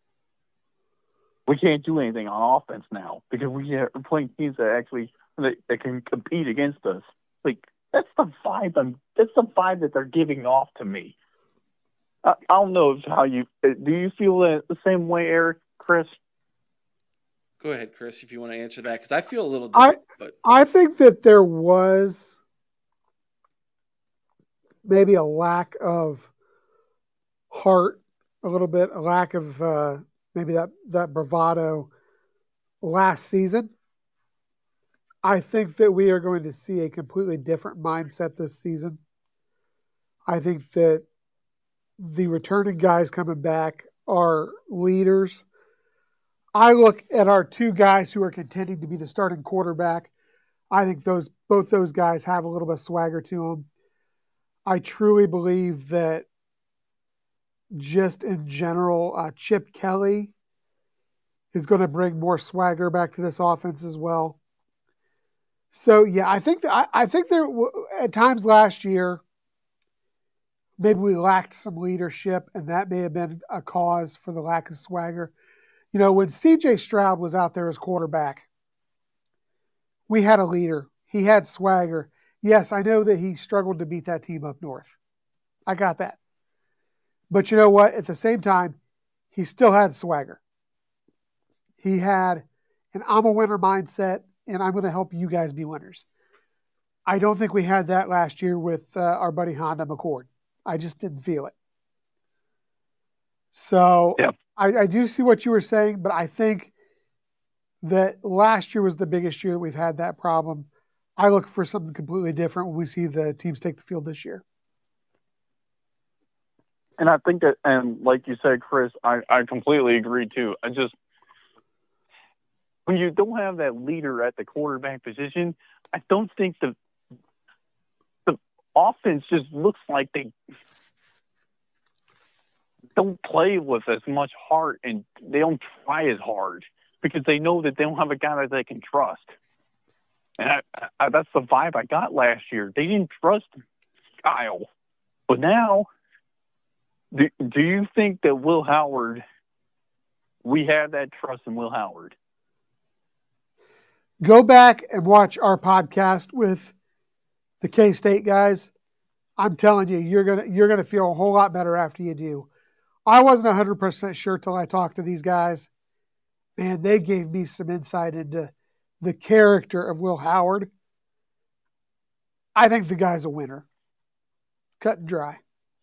we can't do anything on offense now because we're playing teams that actually that can compete against us. Like, that's the vibe. That's the vibe that they're giving off to me. I don't know how do you feel the same way, Eric, Chris? Go ahead, Chris, if you want to answer that, because I feel a little different. I think that there was maybe a lack of heart, a little bit, a lack of maybe that bravado last season. I think that we are going to see a completely different mindset this season. I think that the returning guys coming back are leaders. I look at our 2 guys who are contending to be the starting quarterback. I think both those guys have a little bit of swagger to them. I truly believe that just in general, Chip Kelly is going to bring more swagger back to this offense as well. So yeah, I think there at times last year, maybe we lacked some leadership, and that may have been a cause for the lack of swagger. You know, when C.J. Stroud was out there as quarterback, we had a leader. He had swagger. Yes, I know that he struggled to beat that team up north. I got that. But you know what? At the same time, he still had swagger. He had an I'm a winner mindset, and I'm going to help you guys be winners. I don't think we had that last year with our buddy Honda McCord. I just didn't feel it. So yep. I do see what you were saying, but I think that last year was the biggest year that we've had that problem. I look for something completely different when we see the teams take the field this year. And I think that, and like you said, Chris, I completely agree too. When you don't have that leader at the quarterback position, I don't think the offense just looks like they don't play with as much heart and they don't try as hard because they know that they don't have a guy that they can trust. And that's the vibe I got last year. They didn't trust Kyle. But now, do you think that Will Howard, we have that trust in Will Howard? Go back and watch our podcast with the K-State guys. I'm telling you, you're gonna feel a whole lot better after you do. I wasn't 100% sure till I talked to these guys. Man, they gave me some insight into the character of Will Howard. I think the guy's a winner. Cut and dry.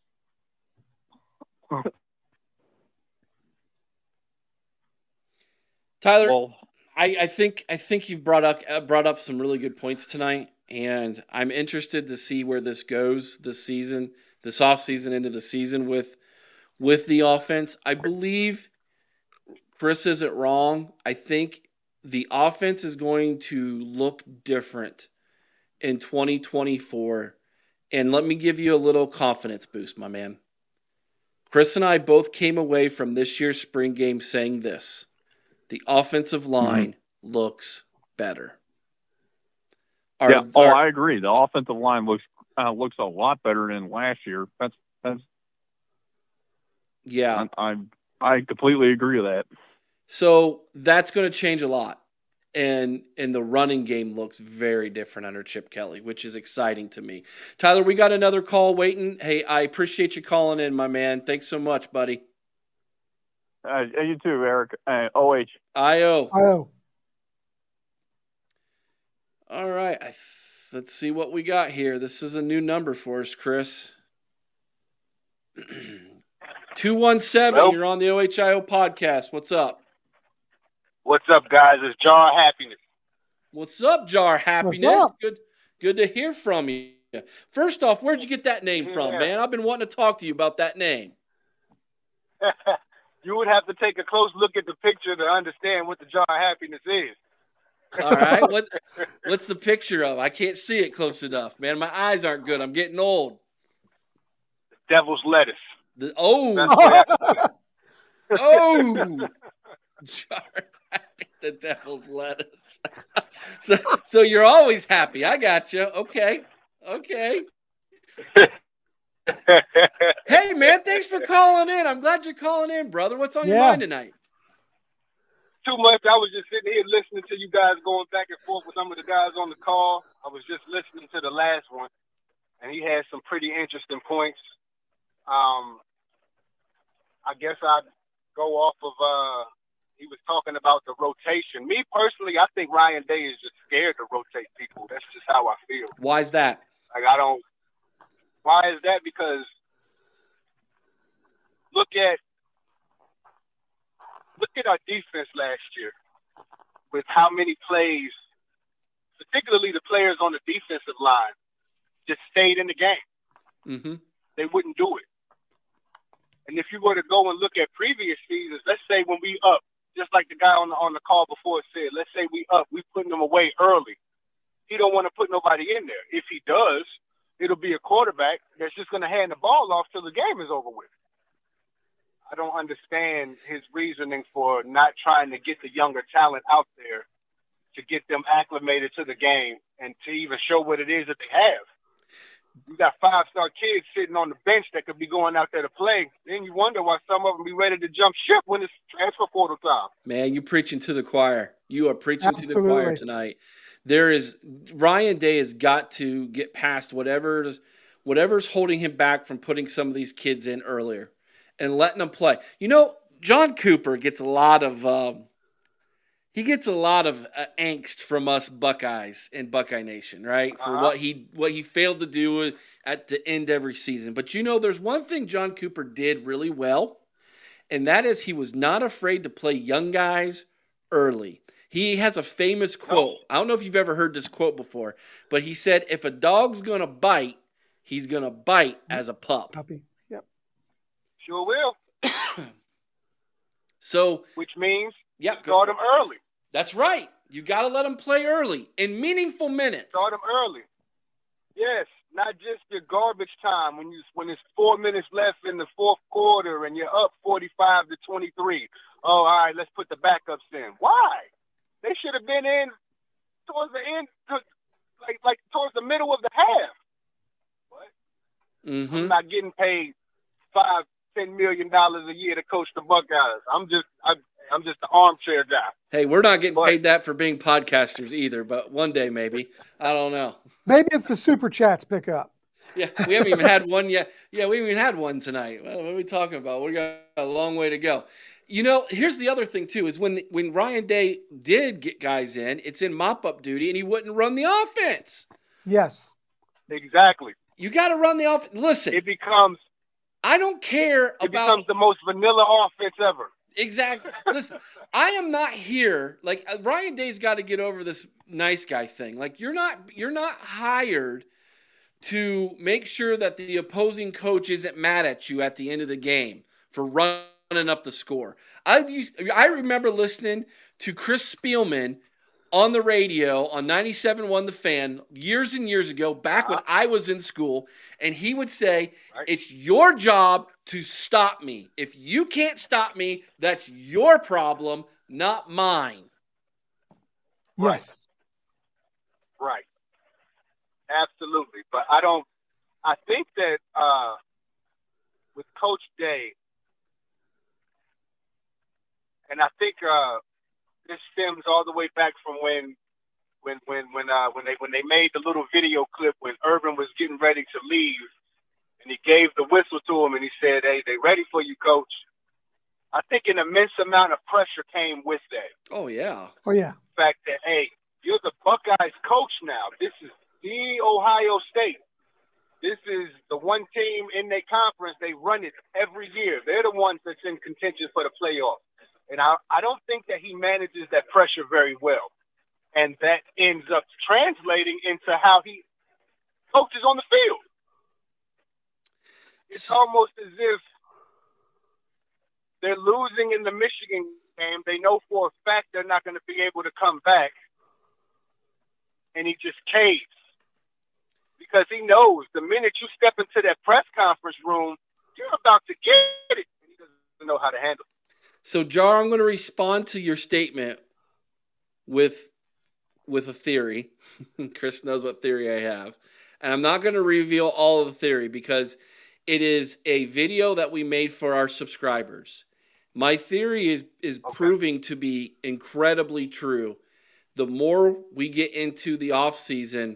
Tyler, Well, I think you've brought up some really good points tonight, and I'm interested to see where this goes this season, this offseason into the season with the offense. I believe Chris isn't wrong. I think the offense is going to look different in 2024. And let me give you a little confidence boost, my man. Chris and I both came away from this year's spring game saying this. The offensive line looks better. I agree. The offensive line looks a lot better than last year. Yeah. I completely agree with that. So that's going to change a lot. And the running game looks very different under Chip Kelly, which is exciting to me. Tyler, we got another call waiting. Hey, I appreciate you calling in, my man. Thanks so much, buddy. You too, Eric. OH. IO. All right. Let's see what we got here. This is a new number for us, Chris. 217, Hello? You're on the OHIO podcast. What's up? What's up, guys? It's Jar Happiness. What's up, Jar Happiness? What's up? Good to hear from you. First off, where'd you get that name from, man? I've been wanting to talk to you about that name. You would have to take a close look at the picture to understand what the Jar Happiness is. All right. What's the picture of? I can't see it close enough, man. My eyes aren't good. I'm getting old. Devil's lettuce. Oh, Jar the devil's lettuce. so you're always happy. I got you. Okay. Hey, man, thanks for calling in. I'm glad you're calling in, brother. What's on your mind tonight? Too much. I was just sitting here listening to you guys going back and forth with some of the guys on the call. I was just listening to the last one, and he had some pretty interesting points. I guess I'd go off of he was talking about the rotation. Me personally, I think Ryan Day is just scared to rotate people. That's just how I feel. Why is that? Why is that? Because look at our defense last year with how many plays, particularly the players on the defensive line, just stayed in the game. Mm-hmm. They wouldn't do it. And if you were to go and look at previous seasons, let's say when we up, just like the guy on the call before said, let's say we up, we putting them away early. He don't want to put nobody in there. If he does, it'll be a quarterback that's just going to hand the ball off till the game is over with. I don't understand his reasoning for not trying to get the younger talent out there to get them acclimated to the game and to even show what it is that they have. You got 5-star kids sitting on the bench that could be going out there to play. Then you wonder why some of them be ready to jump ship when it's transfer portal time. Man, you're preaching to the choir. You are preaching to the choir tonight. Ryan Day has got to get past whatever's holding him back from putting some of these kids in earlier and letting them play. You know, John Cooper gets a lot of angst from us Buckeyes in Buckeye Nation, right? For what he failed to do at the end every season. But you know, there's one thing John Cooper did really well, and that is he was not afraid to play young guys early. He has a famous quote. I don't know if you've ever heard this quote before, but he said, if a dog's going to bite, he's going to bite as a pup. Puppy. Yep. Sure will. So, which means yep, start them early. That's right. You got to let them play early in meaningful minutes. Start them early. Yes, not just your garbage time when it's 4 minutes left in the fourth quarter and you're up 45-23. Oh, all right, let's put the backups in. Why? They should have been in towards the end, like towards the middle of the half. What? Mm-hmm. I'm not getting paid $5-10 million a year to coach the Buckeyes. I'm just an armchair guy. Hey, we're not getting paid that for being podcasters either, but one day maybe. I don't know. Maybe if the super chats pick up. Yeah, we haven't even had one yet. Yeah, we haven't even had one tonight. What are we talking about? We got a long way to go. You know, here's the other thing, too, is when Ryan Day did get guys in, it's in mop-up duty, and he wouldn't run the offense. Yes. Exactly. You got to run the offense. Listen. It becomes – I don't care about – it becomes the most vanilla offense ever. Exactly. Listen, I am not here. Like, Ryan Day's got to get over this nice guy thing. Like, you're not hired to make sure that the opposing coach isn't mad at you at the end of the game for running up the score. I remember listening to Chris Spielman on the radio on 97.1 The Fan years and years ago, back when I was in school, and he would say, it's your job to stop me. If you can't stop me, that's your problem, not mine. Yes. Right. Absolutely. But I think that with Coach Day, and I think this stems all the way back from when they made the little video clip when Urban was getting ready to leave, and he gave the whistle to him and he said, "Hey, they ready for you, Coach." I think an immense amount of pressure came with that. Oh yeah. Oh yeah. The fact that, hey, you're the Buckeyes coach now. This is the Ohio State. This is the one team in their conference. They run it every year. They're the ones that's in contention for the playoffs. And I don't think that he manages that pressure very well. And that ends up translating into how he coaches on the field. It's almost as if they're losing in the Michigan game. They know for a fact they're not going to be able to come back. And he just caves. Because he knows the minute you step into that press conference room, you're about to get it. And he doesn't know how to handle it. So, Jar, I'm going to respond to your statement with a theory. Chris knows what theory I have. And I'm not going to reveal all of the theory because it is a video that we made for our subscribers. My theory is proving to be incredibly true. The more we get into the offseason,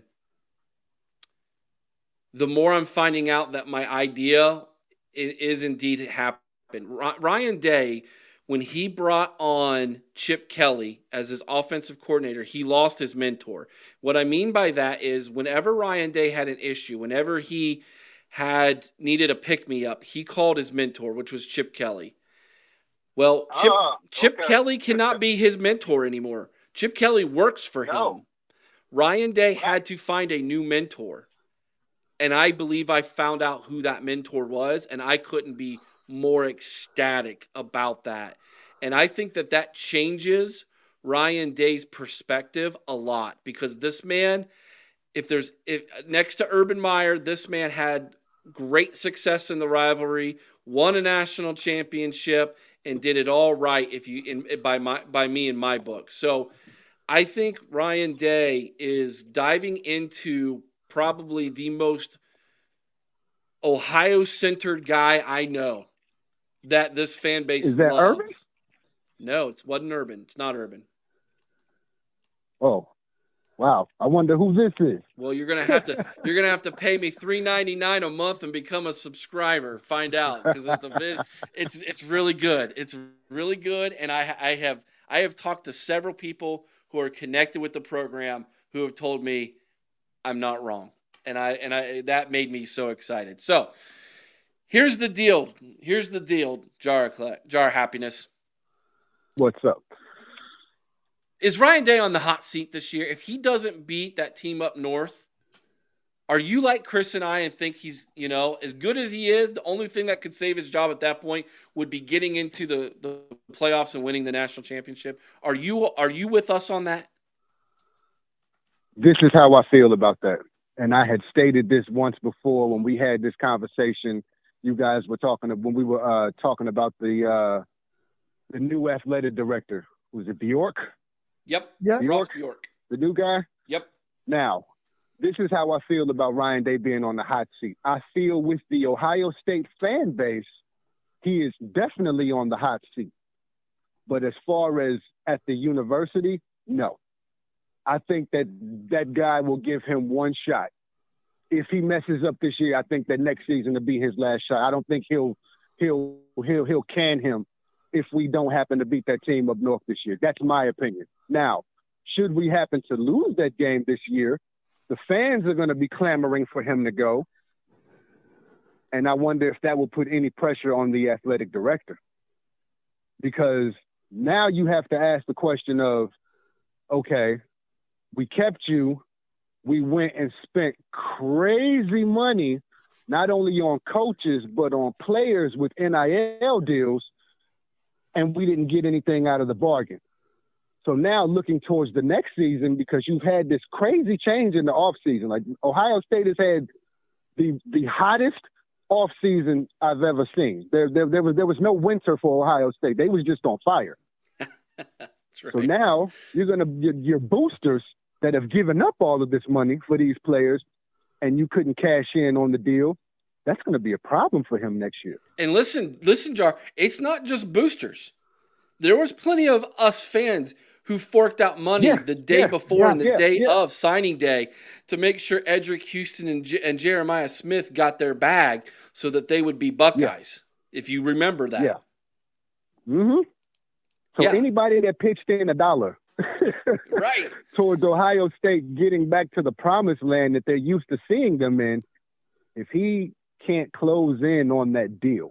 the more I'm finding out that my idea is indeed happened. Ryan Day, when he brought on Chip Kelly as his offensive coordinator, he lost his mentor. What I mean by that is whenever Ryan Day had an issue, whenever he had needed a pick-me-up, he called his mentor, which was Chip Kelly. Well, Chip Kelly cannot be his mentor anymore. Chip Kelly works for him. Ryan Day had to find a new mentor. And I believe I found out who that mentor was, and I couldn't be more ecstatic about that. And I think that changes Ryan Day's perspective a lot because this man, if next to Urban Meyer, this man had great success in the rivalry, won a national championship, and did it all right by me in my book. So I think Ryan Day is diving into probably the most Ohio-centered guy I know that this fan base Is that loves. Urban? No, it wasn't Urban. It's not Urban. Oh, wow! I wonder who this is. Well, you're gonna have to pay me $3.99 a month and become a subscriber. Find out because it's really good. It's really good, and I have talked to several people who are connected with the program who have told me I'm not wrong. And I that made me so excited. So here's the deal. Jar Happiness. What's up? Is Ryan Day on the hot seat this year? If he doesn't beat that team up north, are you like Chris and I and think he's, as good as he is, the only thing that could save his job at that point would be getting into the playoffs and winning the national championship? Are you with us on that? This is how I feel about that. And I had stated this once before when we had this conversation. You guys were talking when we were talking about the new athletic director. Was it Bjork? Yep. Bjork. The new guy? Yep. Now, this is how I feel about Ryan Day being on the hot seat. I feel with the Ohio State fan base, he is definitely on the hot seat. But as far as at the university, no. I think that guy will give him one shot. If he messes up this year, I think that next season will be his last shot. I don't think he'll can him if we don't happen to beat that team up north this year. That's my opinion. Now, should we happen to lose that game this year, the fans are going to be clamoring for him to go. And I wonder if that will put any pressure on the athletic director. Because now you have to ask the question of, okay, we kept you. We went and spent crazy money, not only on coaches, but on players with NIL deals, and we didn't get anything out of the bargain. So now looking towards the next season, because you've had this crazy change in the offseason. Like Ohio State has had the hottest offseason I've ever seen. There was no winter for Ohio State. They was just on fire. That's So right. now your boosters that have given up all of this money for these players, and you couldn't cash in on the deal. That's going to be a problem for him next year. And listen, Jar. It's not just boosters. There was plenty of us fans who forked out money Yeah, the day before and the yeah, day yeah. of signing day to make sure Edric Houston and Jeremiah Smith got their bag so that they would be Buckeyes. If you remember that. Yeah. Mm-hmm. So Yeah. anybody that pitched in $1 Right. towards Ohio State getting back to the promised land that they're used to seeing them in, if he can't close in on that deal,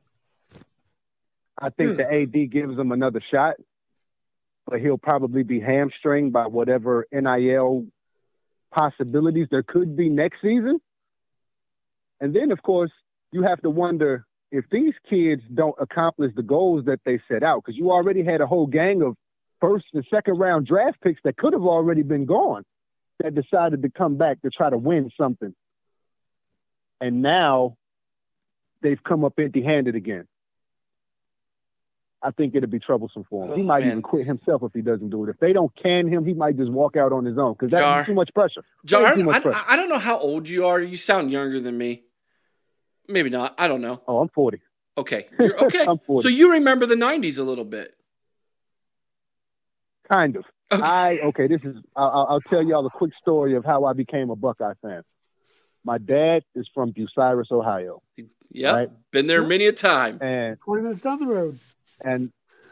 I think the AD gives him another shot, but he'll probably be hamstringed by whatever NIL possibilities there could be next season. And then, of course, you have to wonder if these kids don't accomplish the goals that they set out, because you already had a whole gang of first and second round draft picks that could have already been gone that decided to come back to try to win something. And now they've come up empty-handed again. I think it'll be troublesome for him. He might even quit himself if he doesn't do it. If they don't can him, he might just walk out on his own because that's too much pressure. Jar, Too much pressure. I don't know how old you are. You sound younger than me. Maybe not. I don't know. Oh, I'm 40. Okay. You're, okay. I'm 40. So you remember the 90s a little bit. Kind of. Okay. I'll tell y'all a quick story of how I became a Buckeye fan. My dad is from Bucyrus, Ohio. Yeah. Right? Been there many a time. And 20 minutes down the road. And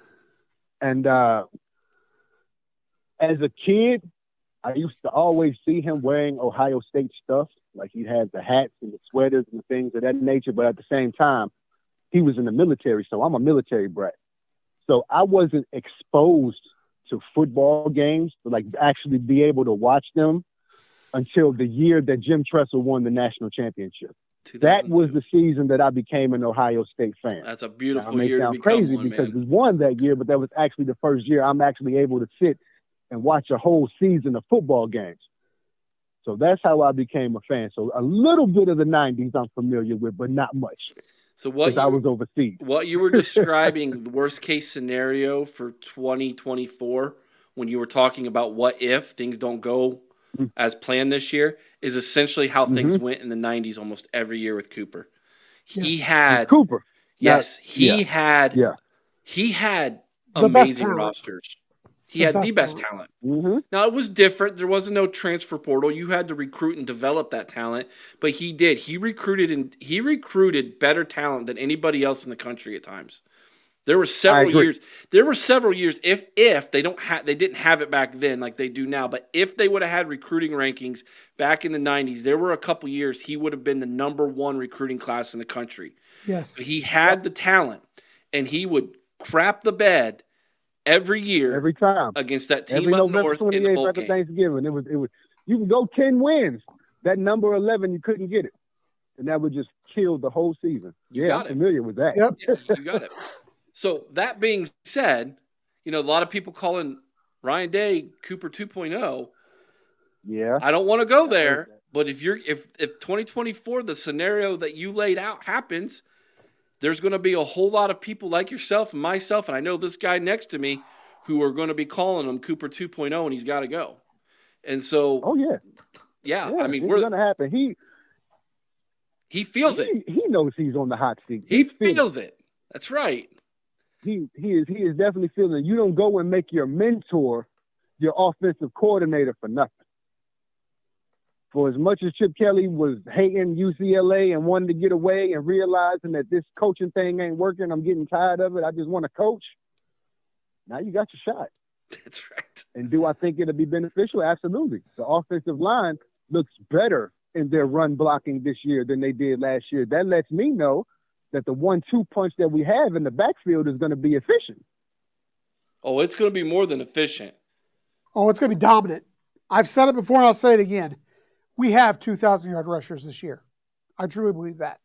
as a kid, I used to always see him wearing Ohio State stuff. Like he'd have the hats and the sweaters and things of that nature. But at the same time, he was in the military, so I'm a military brat. So I wasn't exposed to football games, to like actually be able to watch them until the year that Jim Tressel won the national championship. That was the season that I became an Ohio State fan. That's a beautiful year to become crazy one, because man. we won that year, but that was actually the first year I'm actually able to sit and watch a whole season of football games. So that's how I became a fan. So a little bit of the 90s I'm familiar with, but not much. So what I was overseas. What you were describing, the worst case scenario for 2024, when you were talking about what if things don't go as planned this year, is essentially how things went in the 90s almost every year with Cooper. He had Cooper. Yes, he had The amazing rosters. He had the best talent. Mm-hmm. Now, it was different. There wasn't no transfer portal. You had to recruit and develop that talent, but he did. He recruited better talent than anybody else in the country at times. There were several years. If they didn't have it back then like they do now, but if they would have had recruiting rankings back in the 90s, there were a couple years he would have been the number one recruiting class in the country. Yes. He had the talent, and he would crap the bed every year, every time against that team every up November north in the 28th bowl after game. Thanksgiving. It was. You can go 10 wins. That number 11, you couldn't get it, and that would just kill the whole season. I'm familiar with that. Yep. Yeah, you got it. So that being said, a lot of people calling Ryan Day Cooper 2.0. Yeah. I don't want to go there, but if 2024, the scenario that you laid out happens, there's going to be a whole lot of people like yourself and myself, and I know this guy next to me, who are going to be calling him Cooper 2.0, and he's got to go. And so, I mean, it's going to happen. He feels it. He knows he's on the hot seat. He feels it. That's right. He is definitely feeling it. You don't go and make your mentor your offensive coordinator for nothing. For as much as Chip Kelly was hating UCLA and wanting to get away and realizing that this coaching thing ain't working, I'm getting tired of it, I just want to coach. Now you got your shot. That's right. And do I think it'll be beneficial? Absolutely. The offensive line looks better in their run blocking this year than they did last year. That lets me know that the 1-2 punch that we have in the backfield is going to be efficient. Oh, it's going to be more than efficient. Oh, it's going to be dominant. I've said it before and I'll say it again. We have 2,000-yard rushers this year. I truly believe that.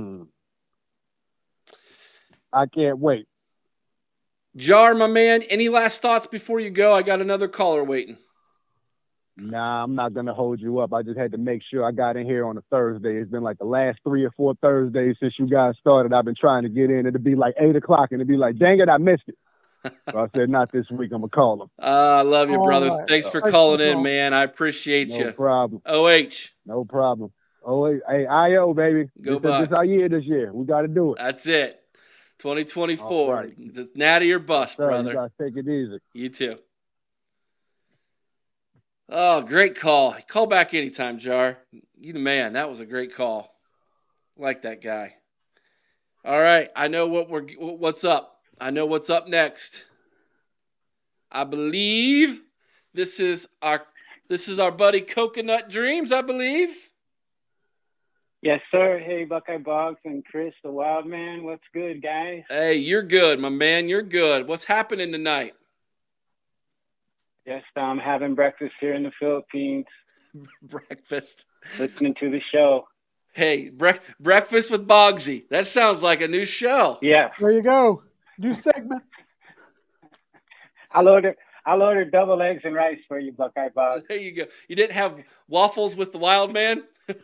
I can't wait. Jar, my man, any last thoughts before you go? I got another caller waiting. Nah, I'm not going to hold you up. I just had to make sure I got in here on a Thursday. It's been like the last 3 or 4 Thursdays since you guys started. I've been trying to get in. It'll be like 8 o'clock, and it'll be like, dang it, I missed it. So I said, not this week. I'm going to call him. I love you, All brother. right. Thanks for Thanks calling for the in, call. man. I appreciate No you. problem. OH, No problem. Oh, hey, IO, baby. Go this Bucks. our year this year. We got to do it. That's it. 2024. All right. The natty or bust, Sir, brother. you got to take it easy. You too. Oh, great call. Call back anytime, Jar. You the man. That was a great call. Like that guy. All right. I know what's up. I know what's up next. I believe this is our buddy Coconut Dreams, I believe. Yes, sir. Hey, Buckeye Boggs and Chris, the Wild Man. What's good, guys? Hey, you're good, my man. You're good. What's happening tonight? Yes, I'm having breakfast here in the Philippines. Breakfast. Listening to the show. Hey, breakfast with Boggsy. That sounds like a new show. Yeah. There you go. New segment. I'll order double eggs and rice for you, Buckeye Boggs. There you go. You didn't have waffles with the Wild Man?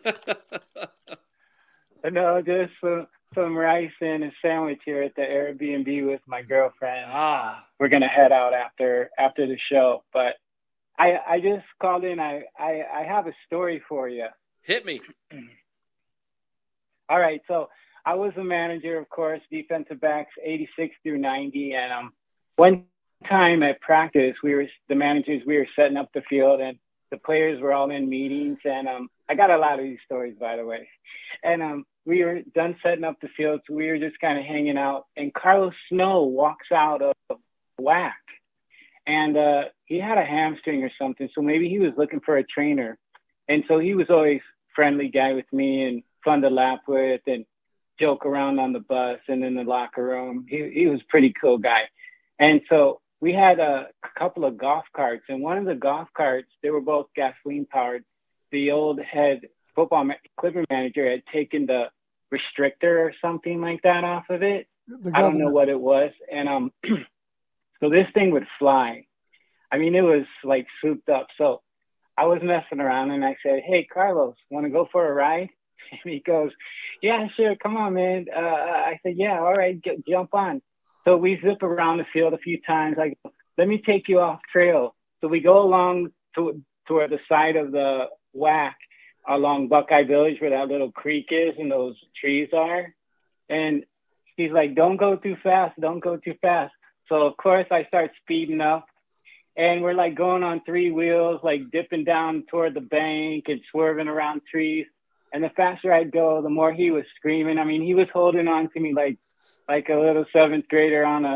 No, just some rice and a sandwich here at the Airbnb with my girlfriend. We're gonna head out after the show. But I just called in. I have a story for you. Hit me. All right, so I was a manager, of course, defensive backs 86 through 90, and one time at practice, we were setting up the field, and the players were all in meetings, and I got a lot of these stories, by the way, and we were done setting up the field, so we were just kind of hanging out, and Carlos Snow walks out of whack, and he had a hamstring or something, so maybe he was looking for a trainer, and so he was always friendly guy with me and fun to laugh with and joke around on the bus and in the locker room. He was a pretty cool guy. And so we had a couple of golf carts, and one of the golf carts, they were both gasoline powered. The old head football Clipper manager had taken the restrictor or something like that off of it. I don't know what it was. And so this thing would fly. I mean, it was like souped up. So I was messing around and I said, "Hey, Carlos, want to go for a ride?" And he goes, "Yeah, sure. Come on, man." I said, "Yeah, all right, jump on." So we zip around the field a few times. I go, "Let me take you off trail." So we go along toward the side of the whack along Buckeye Village where that little creek is and those trees are. And he's like, "Don't go too fast. Don't go too fast." So, of course, I start speeding up. And we're like going on three wheels, like dipping down toward the bank and swerving around trees. And the faster I'd go, the more he was screaming. I mean, he was holding on to me like a little seventh grader on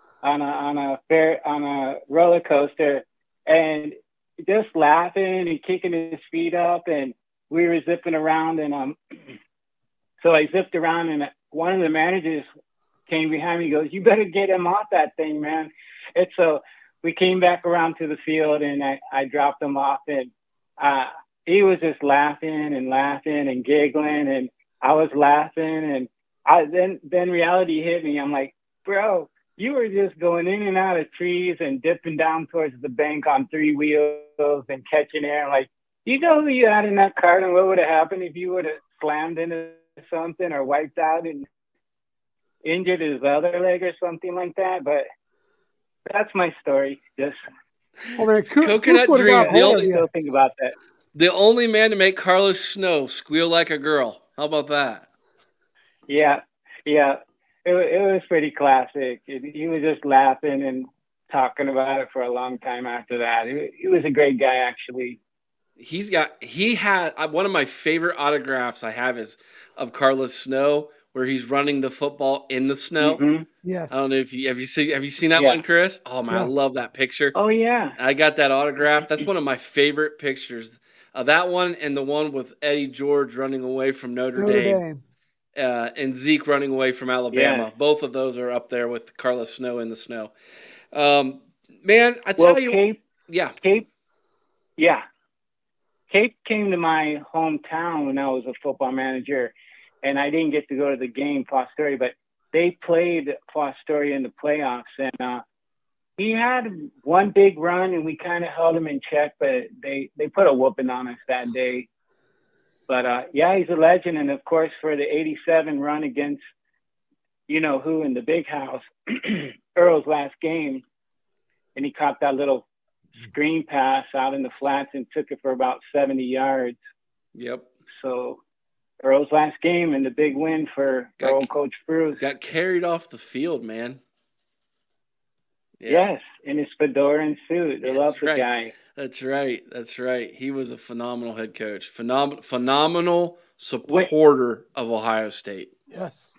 a roller coaster, and just laughing and kicking his feet up. And we were zipping around, and so I zipped around, and one of the managers came behind me. He goes, "You better get him off that thing, man." And so we came back around to the field, and I dropped him off, and he was just laughing and giggling, and I was laughing, and then reality hit me. I'm like, "Bro, you were just going in and out of trees and dipping down towards the bank on three wheels and catching air." I'm like, "You know who you had in that cart and what would have happened if you would have slammed into something or wiped out and injured his other leg or something like that?" But that's my story. Just Coconut Dreams. Still think about that. The only man to make Carlos Snow squeal like a girl. How about that? Yeah. It was pretty classic. He was just laughing and talking about it for a long time after that. He was a great guy, actually. He had one of my favorite autographs I have is of Carlos Snow, where he's running the football in the snow. Mm-hmm. Yes. I don't know if have you seen that one, Chris? Oh man, I love that picture. Oh yeah. I got that autograph. That's one of my favorite pictures. That one and the one with Eddie George running away from Notre Dame. And Zeke running away from Alabama. Yeah. Both of those are up there with Carlos Snow in the snow. Man, I tell you. Cape came to my hometown when I was a football manager, and I didn't get to go to the game, Fostoria, but they played Fostoria in the playoffs, and he had one big run, and we kind of held him in check, but they put a whooping on us that day. But, he's a legend, and, of course, for the 87 run against you know who in the big house, Earl's last game, and he caught that little screen pass out in the flats and took it for about 70 yards. Yep. So Earl's last game and the big win for our old coach Bruce. Got carried off the field, man. Yeah. Yes, in his fedora and suit. I love the guy. That's right. He was a phenomenal head coach. Phenomenal supporter of Ohio State. Yes.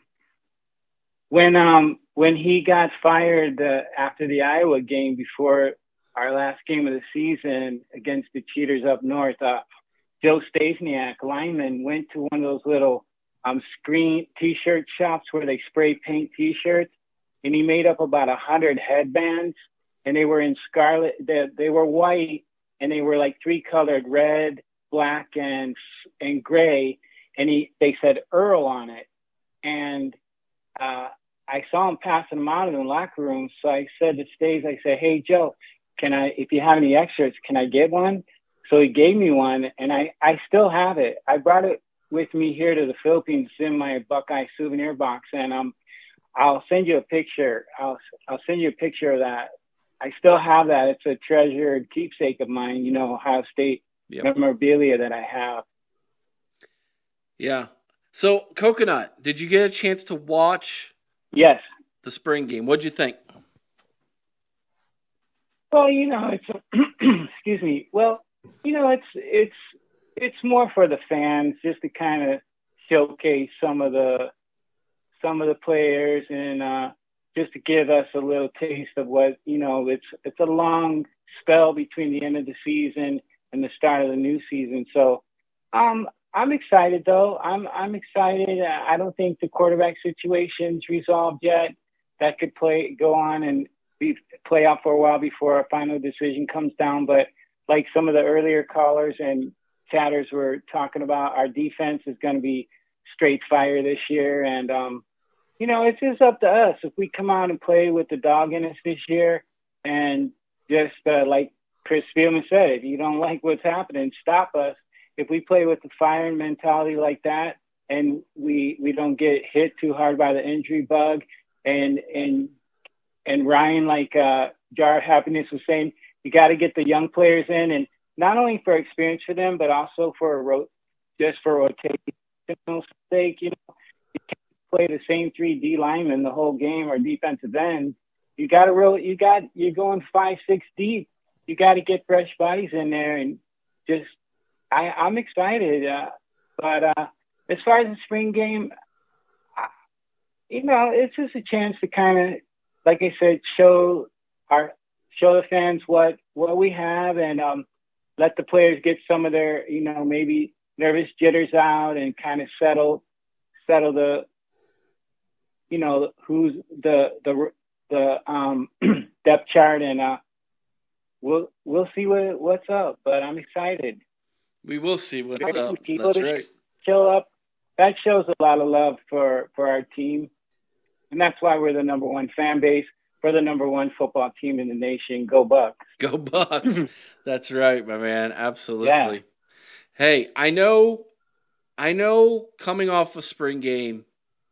When he got fired after the Iowa game before our last game of the season against the Cheaters up north, Joe Stasiak, lineman, went to one of those little screen T-shirt shops where they spray paint T-shirts, and he made up about 100 headbands, and they were in scarlet. They were white, and they were like three-colored: red, black, and gray. And they said Earl on it, and I saw him passing them out in the locker room. So I said to Stays, I said, "Hey Joe, if you have any extras, can I get one?" So he gave me one, and I still have it. I brought it with me here to the Philippines in my Buckeye souvenir box, and I'll send you a picture. I'll send you a picture of that. I still have that. It's a treasured keepsake of mine, you know, Ohio State memorabilia that I have. Yeah. So, Coconut, did you get a chance to watch Yes. the spring game? What'd you think? Well, you know, it's excuse me. Well, you know, it's more for the fans, just to kind of showcase some of the players, and just to give us a little taste of what, you know, it's a long spell between the end of the season and the start of the new season. So I'm excited though. I'm excited. I don't think the quarterback situation's resolved yet. That could go on and play out for a while before a final decision comes down. But like some of the earlier callers and chatters were talking about, our defense is going to be straight fire this year. And, you know, it's just up to us. If we come out and play with the dog in us this year, and just like Chris Spielman said, if you don't like what's happening, stop us. If we play with the fire and mentality like that, and we don't get hit too hard by the injury bug, and Ryan, like Jar Happiness was saying, you got to get the young players in, and not only for experience for them, but also for rotational sake. You know, you can't play the same 3 D linemen the whole game or defensive end. You're going 5-6 deep. You got to get fresh bodies in there, and just I'm excited. But as far as the spring game, you know, it's just a chance to kind of, like I said, show the fans what we have, and let the players get some of their, you know, maybe nervous jitters out, and kind of settle the, you know, who's the depth chart, and we'll see what's up. But I'm excited. We will see what's up. That's right. Show up. That shows a lot of love for our team, and that's why we're the number 1 fan base. We're the number 1 football team in the nation. Go Bucks. Go Bucks. That's right, my man. Absolutely. Yeah. Hey, I know coming off a spring game,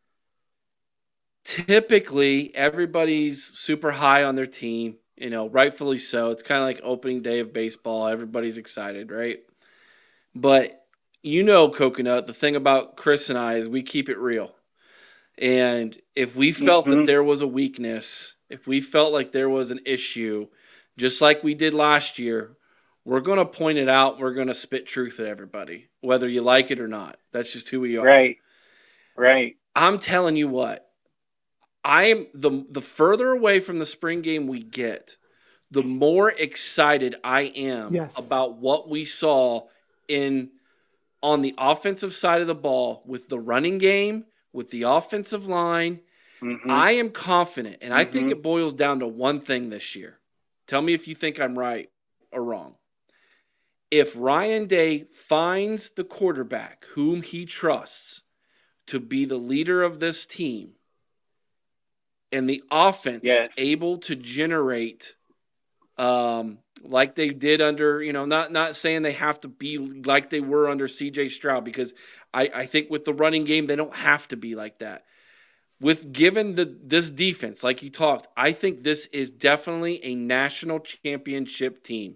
typically everybody's super high on their team, you know, rightfully so. It's kind of like opening day of baseball. Everybody's excited, right? But you know, Coconut, the thing about Chris and I is we keep it real. And if we felt that there was a weakness, if we felt like there was an issue, just like we did last year, we're going to point it out. We're going to spit truth at everybody, whether you like it or not. That's just who we are. Right. I'm telling you what, I am the further away from the spring game we get, the more excited I am about what we saw on the offensive side of the ball with the running game, with the offensive line. I am confident, and I think it boils down to one thing this year. Tell me if you think I'm right or wrong. If Ryan Day finds the quarterback whom he trusts to be the leader of this team, and the offense is able to generate like they did under, you know, not saying they have to be like they were under C.J. Stroud, because I think with the running game they don't have to be like that. with given this defense, like you talked, I think this is definitely a national championship team.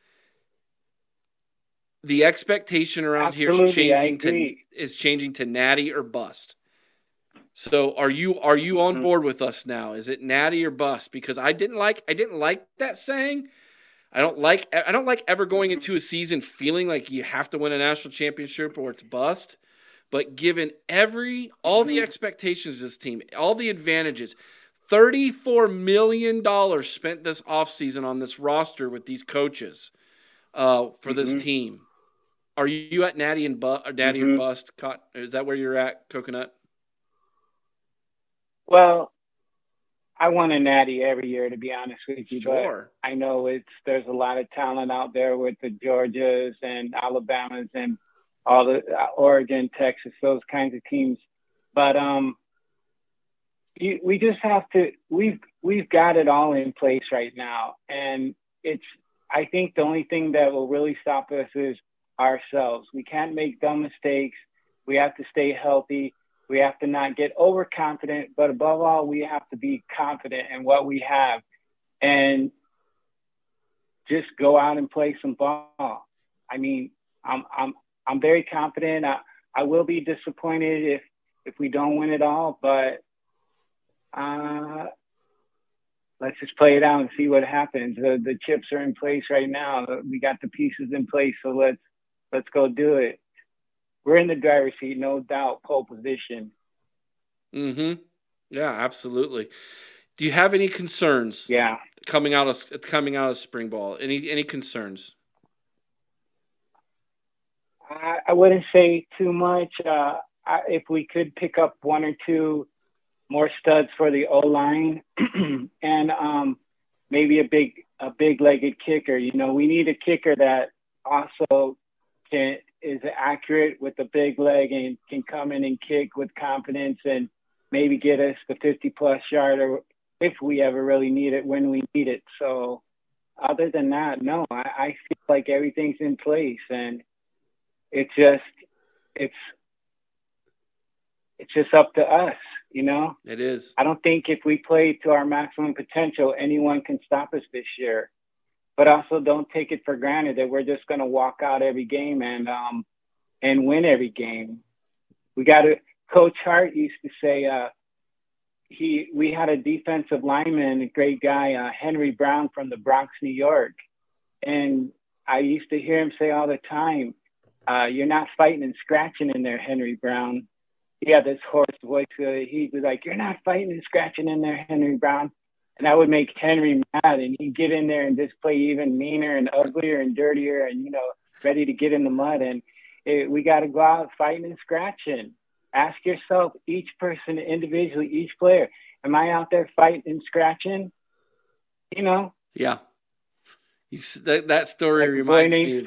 The expectation around here is changing to natty or bust. So are you on board with us now? Is it natty or bust? Because I didn't like that saying. I don't like ever going into a season feeling like you have to win a national championship or it's bust. But given all the expectations of this team, all the advantages, $34 million spent this offseason on this roster with these coaches for this team. Are you at natty or bust? Is that where you're at, Coconut? Well, I want a natty every year, to be honest with you. Sure. But I know there's a lot of talent out there with the Georgias and Alabamas and all the Oregon, Texas, those kinds of teams. But we just have to. We've got it all in place right now, and I think the only thing that will really stop us is ourselves. We can't make dumb mistakes. We have to stay healthy. We have to not get overconfident, but above all, we have to be confident in what we have and just go out and play some ball. I mean, I'm very confident. I will be disappointed if we don't win it all, but let's just play it out and see what happens. The chips are in place right now. We got the pieces in place, so let's go do it. We're in the driver's seat, no doubt, pole position. Mm-hmm. Yeah, absolutely. Do you have any concerns? Yeah. Coming out of spring ball, any concerns? I wouldn't say too much. If we could pick up one or two more studs for the O-line and maybe a big-legged kicker. You know, we need a kicker that also is accurate with a big leg and can come in and kick with confidence and maybe get us the 50-plus yarder if we ever really need it, when we need it. So other than that, no, I feel like everything's in place, and it's just up to us, you know? It is. I don't think if we play to our maximum potential, anyone can stop us this year. But also don't take it for granted that we're just going to walk out every game and win every game. We got to. Coach Hart used to say we had a defensive lineman, a great guy, Henry Brown from the Bronx, New York, and I used to hear him say all the time, "You're not fighting and scratching in there, Henry Brown." He had this hoarse voice. He was like, "You're not fighting and scratching in there, Henry Brown." And that would make Henry mad, and he'd get in there and just play even meaner and uglier and dirtier and, you know, ready to get in the mud. And we got to go out fighting and scratching. Ask yourself, each person individually, each player, am I out there fighting and scratching? You know? Yeah. That story reminds me.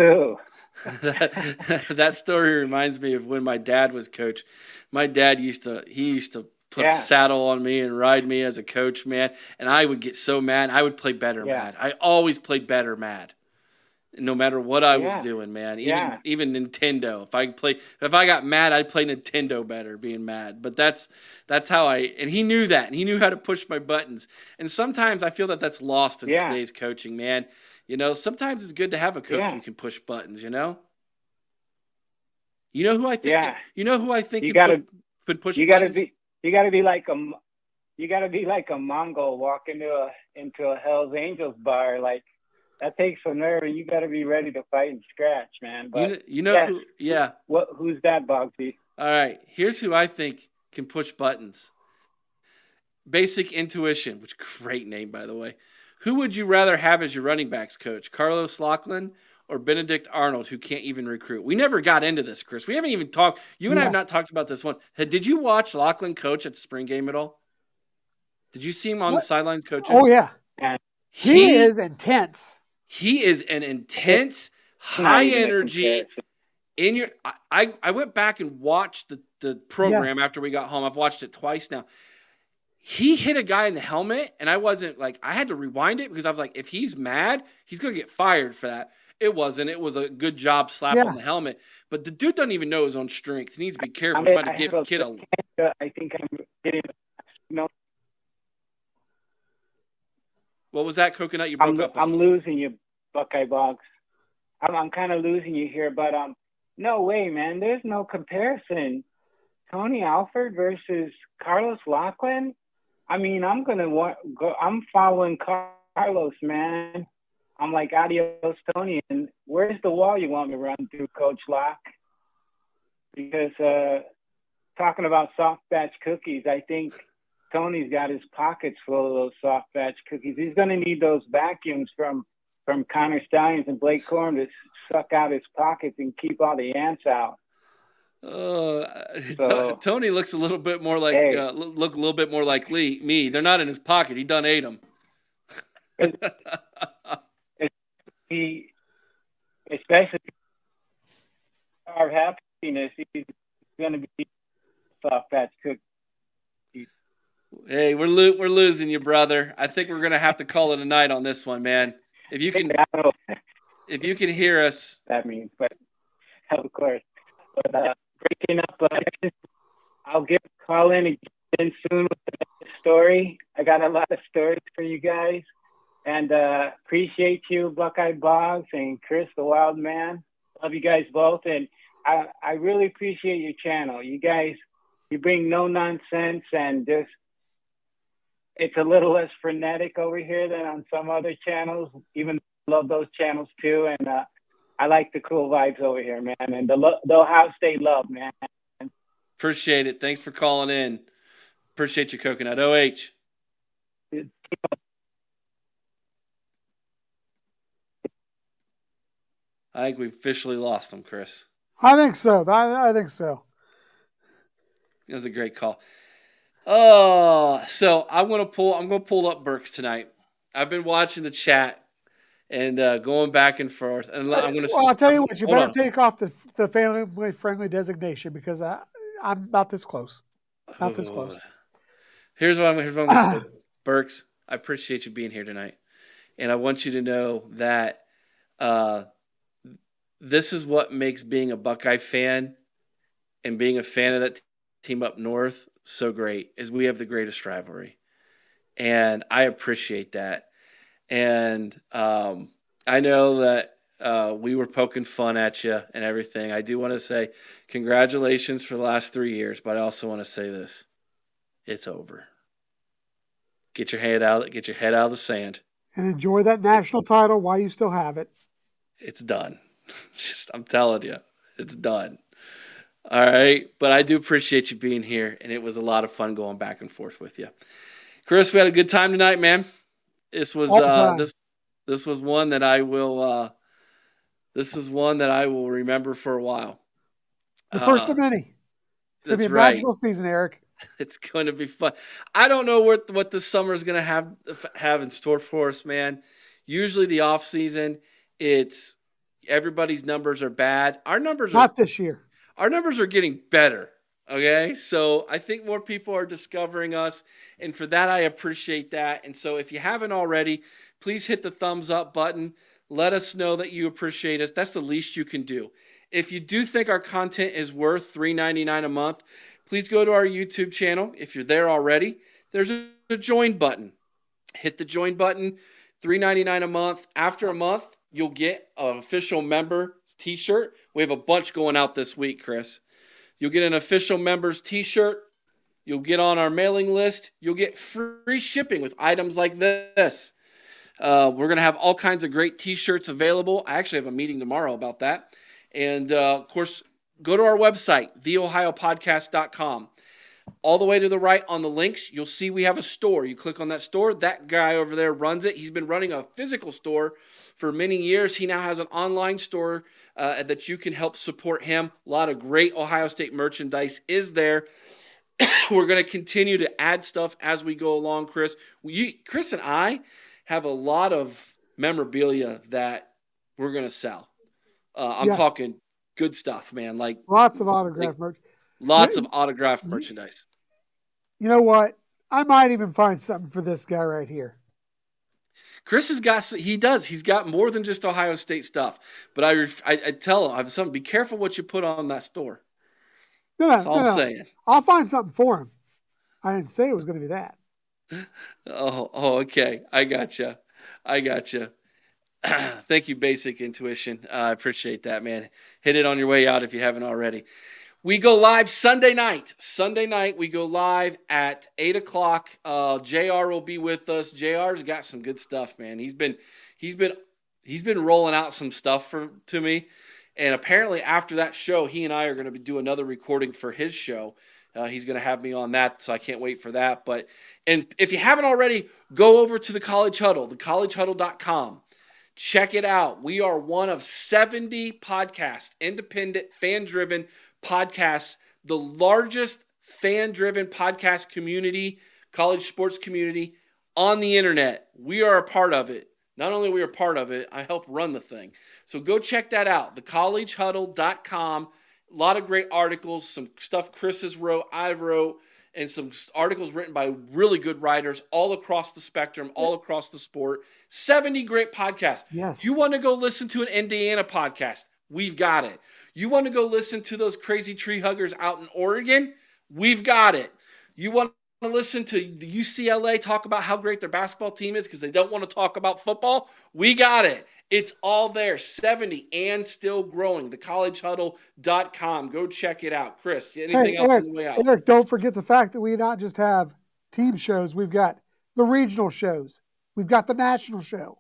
That story reminds me of when my dad was coach. My dad used to put a saddle on me and ride me as a coach, man. And I would get so mad. I would play better mad. I always played better mad, no matter what I was doing, man. Even Nintendo. If I got mad, I'd play Nintendo better, being mad. But that's how and he knew that, and he knew how to push my buttons. And sometimes I feel that's lost in today's coaching, man. You know, sometimes it's good to have a coach who can push buttons. You know. You know who I think? Yeah. You know who I think could push buttons? You gotta be like a Mongol walking into a Hell's Angels bar. Like, that takes some nerve, and you gotta be ready to fight and scratch, man. But who's that, Bogsy? All right, here's who I think can push buttons. Basic Intuition, which great name, by the way. Who would you rather have as your running backs coach, Carlos Lachlan or Benedict Arnold, who can't even recruit? We never got into this, Chris. We haven't even talked. You and I have not talked about this once. Did you watch Lachlan coach at the spring game at all? Did you see him on the sidelines coaching? Oh, yeah. He is intense. He is an intense, high energy. I went back and watched the program after we got home. I've watched it twice now. He hit a guy in the helmet, and I wasn't like, I had to rewind it because I was like, if he's mad, he's going to get fired for that. It wasn't. It was a good job slap on the helmet. But the dude doesn't even know his own strength. He needs to be careful. I think I'm getting No, What was that, Coconut? You broke up. I'm losing you, Buckeye Box. I'm kind of losing you here, but no way, man. There's no comparison. Tony Alford versus Carlos Lachlan. I mean, I'm following Carlos, man. I'm like, adios, Tony. And where's the wall you want me to run through, Coach Locke? Because talking about soft batch cookies, I think Tony's got his pockets full of those soft batch cookies. He's going to need those vacuums from Connor Stallions and Blake Corum to suck out his pockets and keep all the ants out. Tony looks a little bit more like look a little bit more like me. They're not in his pocket. He done ate them. Especially our happiness, he's going to be soft patch cookie. Hey, we're losing you, brother. I think we're going to have to call it a night on this one, man. If you can hear us, that means, but of course. But breaking up, I'll call in again soon with the story. I got a lot of stories for you guys, and appreciate you, Buckeye Boggs and Chris the Wild Man. Love you guys both, and I really appreciate your channel. You guys, you bring no nonsense, and just it's a little less frenetic over here than on some other channels. Even though I love those channels too, and I like the cool vibes over here, man, and the Ohio State love, man. Appreciate it. Thanks for calling in. Appreciate you, Coconut. OH. I think we've officially lost him, Chris. I think so. I think so. That was a great call. So I'm gonna pull up Burks tonight. I've been watching the chat and going back and forth, and I'm gonna. Well, I'll tell you what. You better take off the family-friendly designation because I'm about this close. Not this close. Here's what I'm gonna say, Burks. I appreciate you being here tonight, and I want you to know that this is what makes being a Buckeye fan and being a fan of that team up north so great. Is we have the greatest rivalry, and I appreciate that. And I know that we were poking fun at you and everything. I do want to say congratulations for the last 3 years, but I also want to say this: it's over. Get your head out of the sand, and enjoy that national title while you still have it. It's done. I'm telling you, it's done. All right, but I do appreciate you being here, and it was a lot of fun going back and forth with you, Chris. We had a good time tonight, man. This was this was one that I will remember for a while. The first of many. It's going to be a magical season, Eric. It's going to be fun. I don't know what this summer is going to have in store for us, man. Usually the off season, it's everybody's numbers are bad. Our numbers not this year. Our numbers are getting better. Okay, so I think more people are discovering us, and for that I appreciate that. And so if you haven't already, please hit the thumbs up button. Let us know that you appreciate us. That's the least you can do. If you do think our content is worth $3.99 a month, please go to our YouTube channel. If you're there already, there's a join button. Hit the join button, $3.99 a month. After a month, you'll get an official member t-shirt. We have a bunch going out this week, Chris. You'll get an official members t-shirt. You'll get on our mailing list. You'll get free shipping with items like this. We're going to have all kinds of great t-shirts available. I actually have a meeting tomorrow about that. And, of course, go to our website, theohiopodcast.com. All the way to the right on the links, you'll see we have a store. You click on that store. That guy over there runs it. He's been running a physical store for many years. He now has an online store that you can help support him. A lot of great Ohio State merchandise is there. We're going to continue to add stuff as we go along, Chris. Chris and I have a lot of memorabilia that we're going to sell. I'm talking good stuff, man. Like lots of autographed merch. Lots of autographed merchandise. You know what? I might even find something for this guy right here. Chris has got. He does. He's got more than just Ohio State stuff. But I tell him, I have something. Be careful what you put on that store. That's all I'm saying. I'll find something for him. I didn't say it was going to be that. Oh, okay. I gotcha. Thank you, Basic Intuition. I appreciate that, man. Hit it on your way out if you haven't already. We go live Sunday night. Sunday night, we go live at 8 o'clock. JR will be with us. JR's got some good stuff, man. He's been rolling out some stuff to me. And apparently after that show, he and I are going to do another recording for his show. He's going to have me on that, so I can't wait for that. And if you haven't already, go over to the College Huddle, thecollegehuddle.com. Check it out. We are one of 70 podcasts, independent, fan-driven podcasts, the largest fan-driven podcast community, college sports community on the internet. We are a part of it. Not only are we a part of it, I help run the thing. So go check that out, thecollegehuddle.com. A lot of great articles, some stuff Chris has wrote, I wrote, and some articles written by really good writers all across the spectrum, all across the sport. 70 great podcasts. Yes. You want to go listen to an Indiana podcast? We've got it. You want to go listen to those crazy tree huggers out in Oregon? We've got it. You want to listen to the UCLA talk about how great their basketball team is because they don't want to talk about football? We got it. It's all there, 70 and still growing. Thecollegehuddle.com. Go check it out. Chris, anything else on the way out? Eric, don't forget the fact that we not just have team shows. We've got the regional shows. We've got the national show.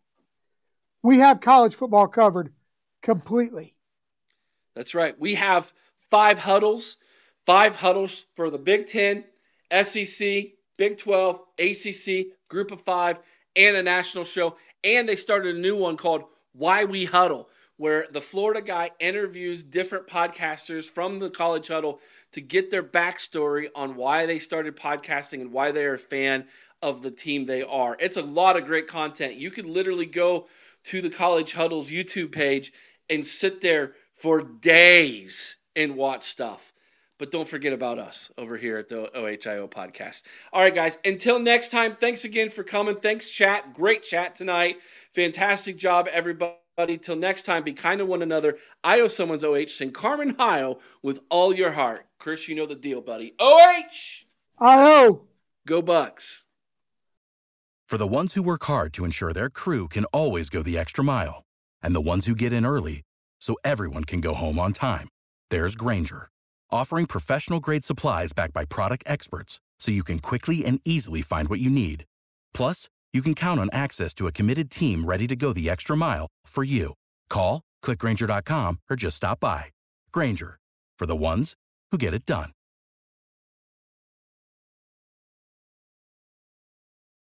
We have college football covered completely. That's right. We have 5 huddles for the Big Ten, SEC, Big 12, ACC, Group of 5, and a national show. And they started a new one called Why We Huddle, where the Florida guy interviews different podcasters from the College Huddle to get their backstory on why they started podcasting and why they're a fan of the team they are. It's a lot of great content. You could literally go to the College Huddle's YouTube page and sit there for days and watch stuff. But don't forget about us over here at the OHIO podcast. All right, guys. Until next time, thanks again for coming. Thanks, chat. Great chat tonight. Fantastic job, everybody. Till next time, be kind to one another. I owe someone's OH. Sing Carmen Hio with all your heart. Chris, you know the deal, buddy. OH! I-O! Go Bucks. For the ones who work hard to ensure their crew can always go the extra mile, and the ones who get in early so everyone can go home on time, there's Grainger, offering professional-grade supplies backed by product experts so you can quickly and easily find what you need. Plus, you can count on access to a committed team ready to go the extra mile for you. Call, click Grainger.com, or just stop by. Grainger, for the ones who get it done.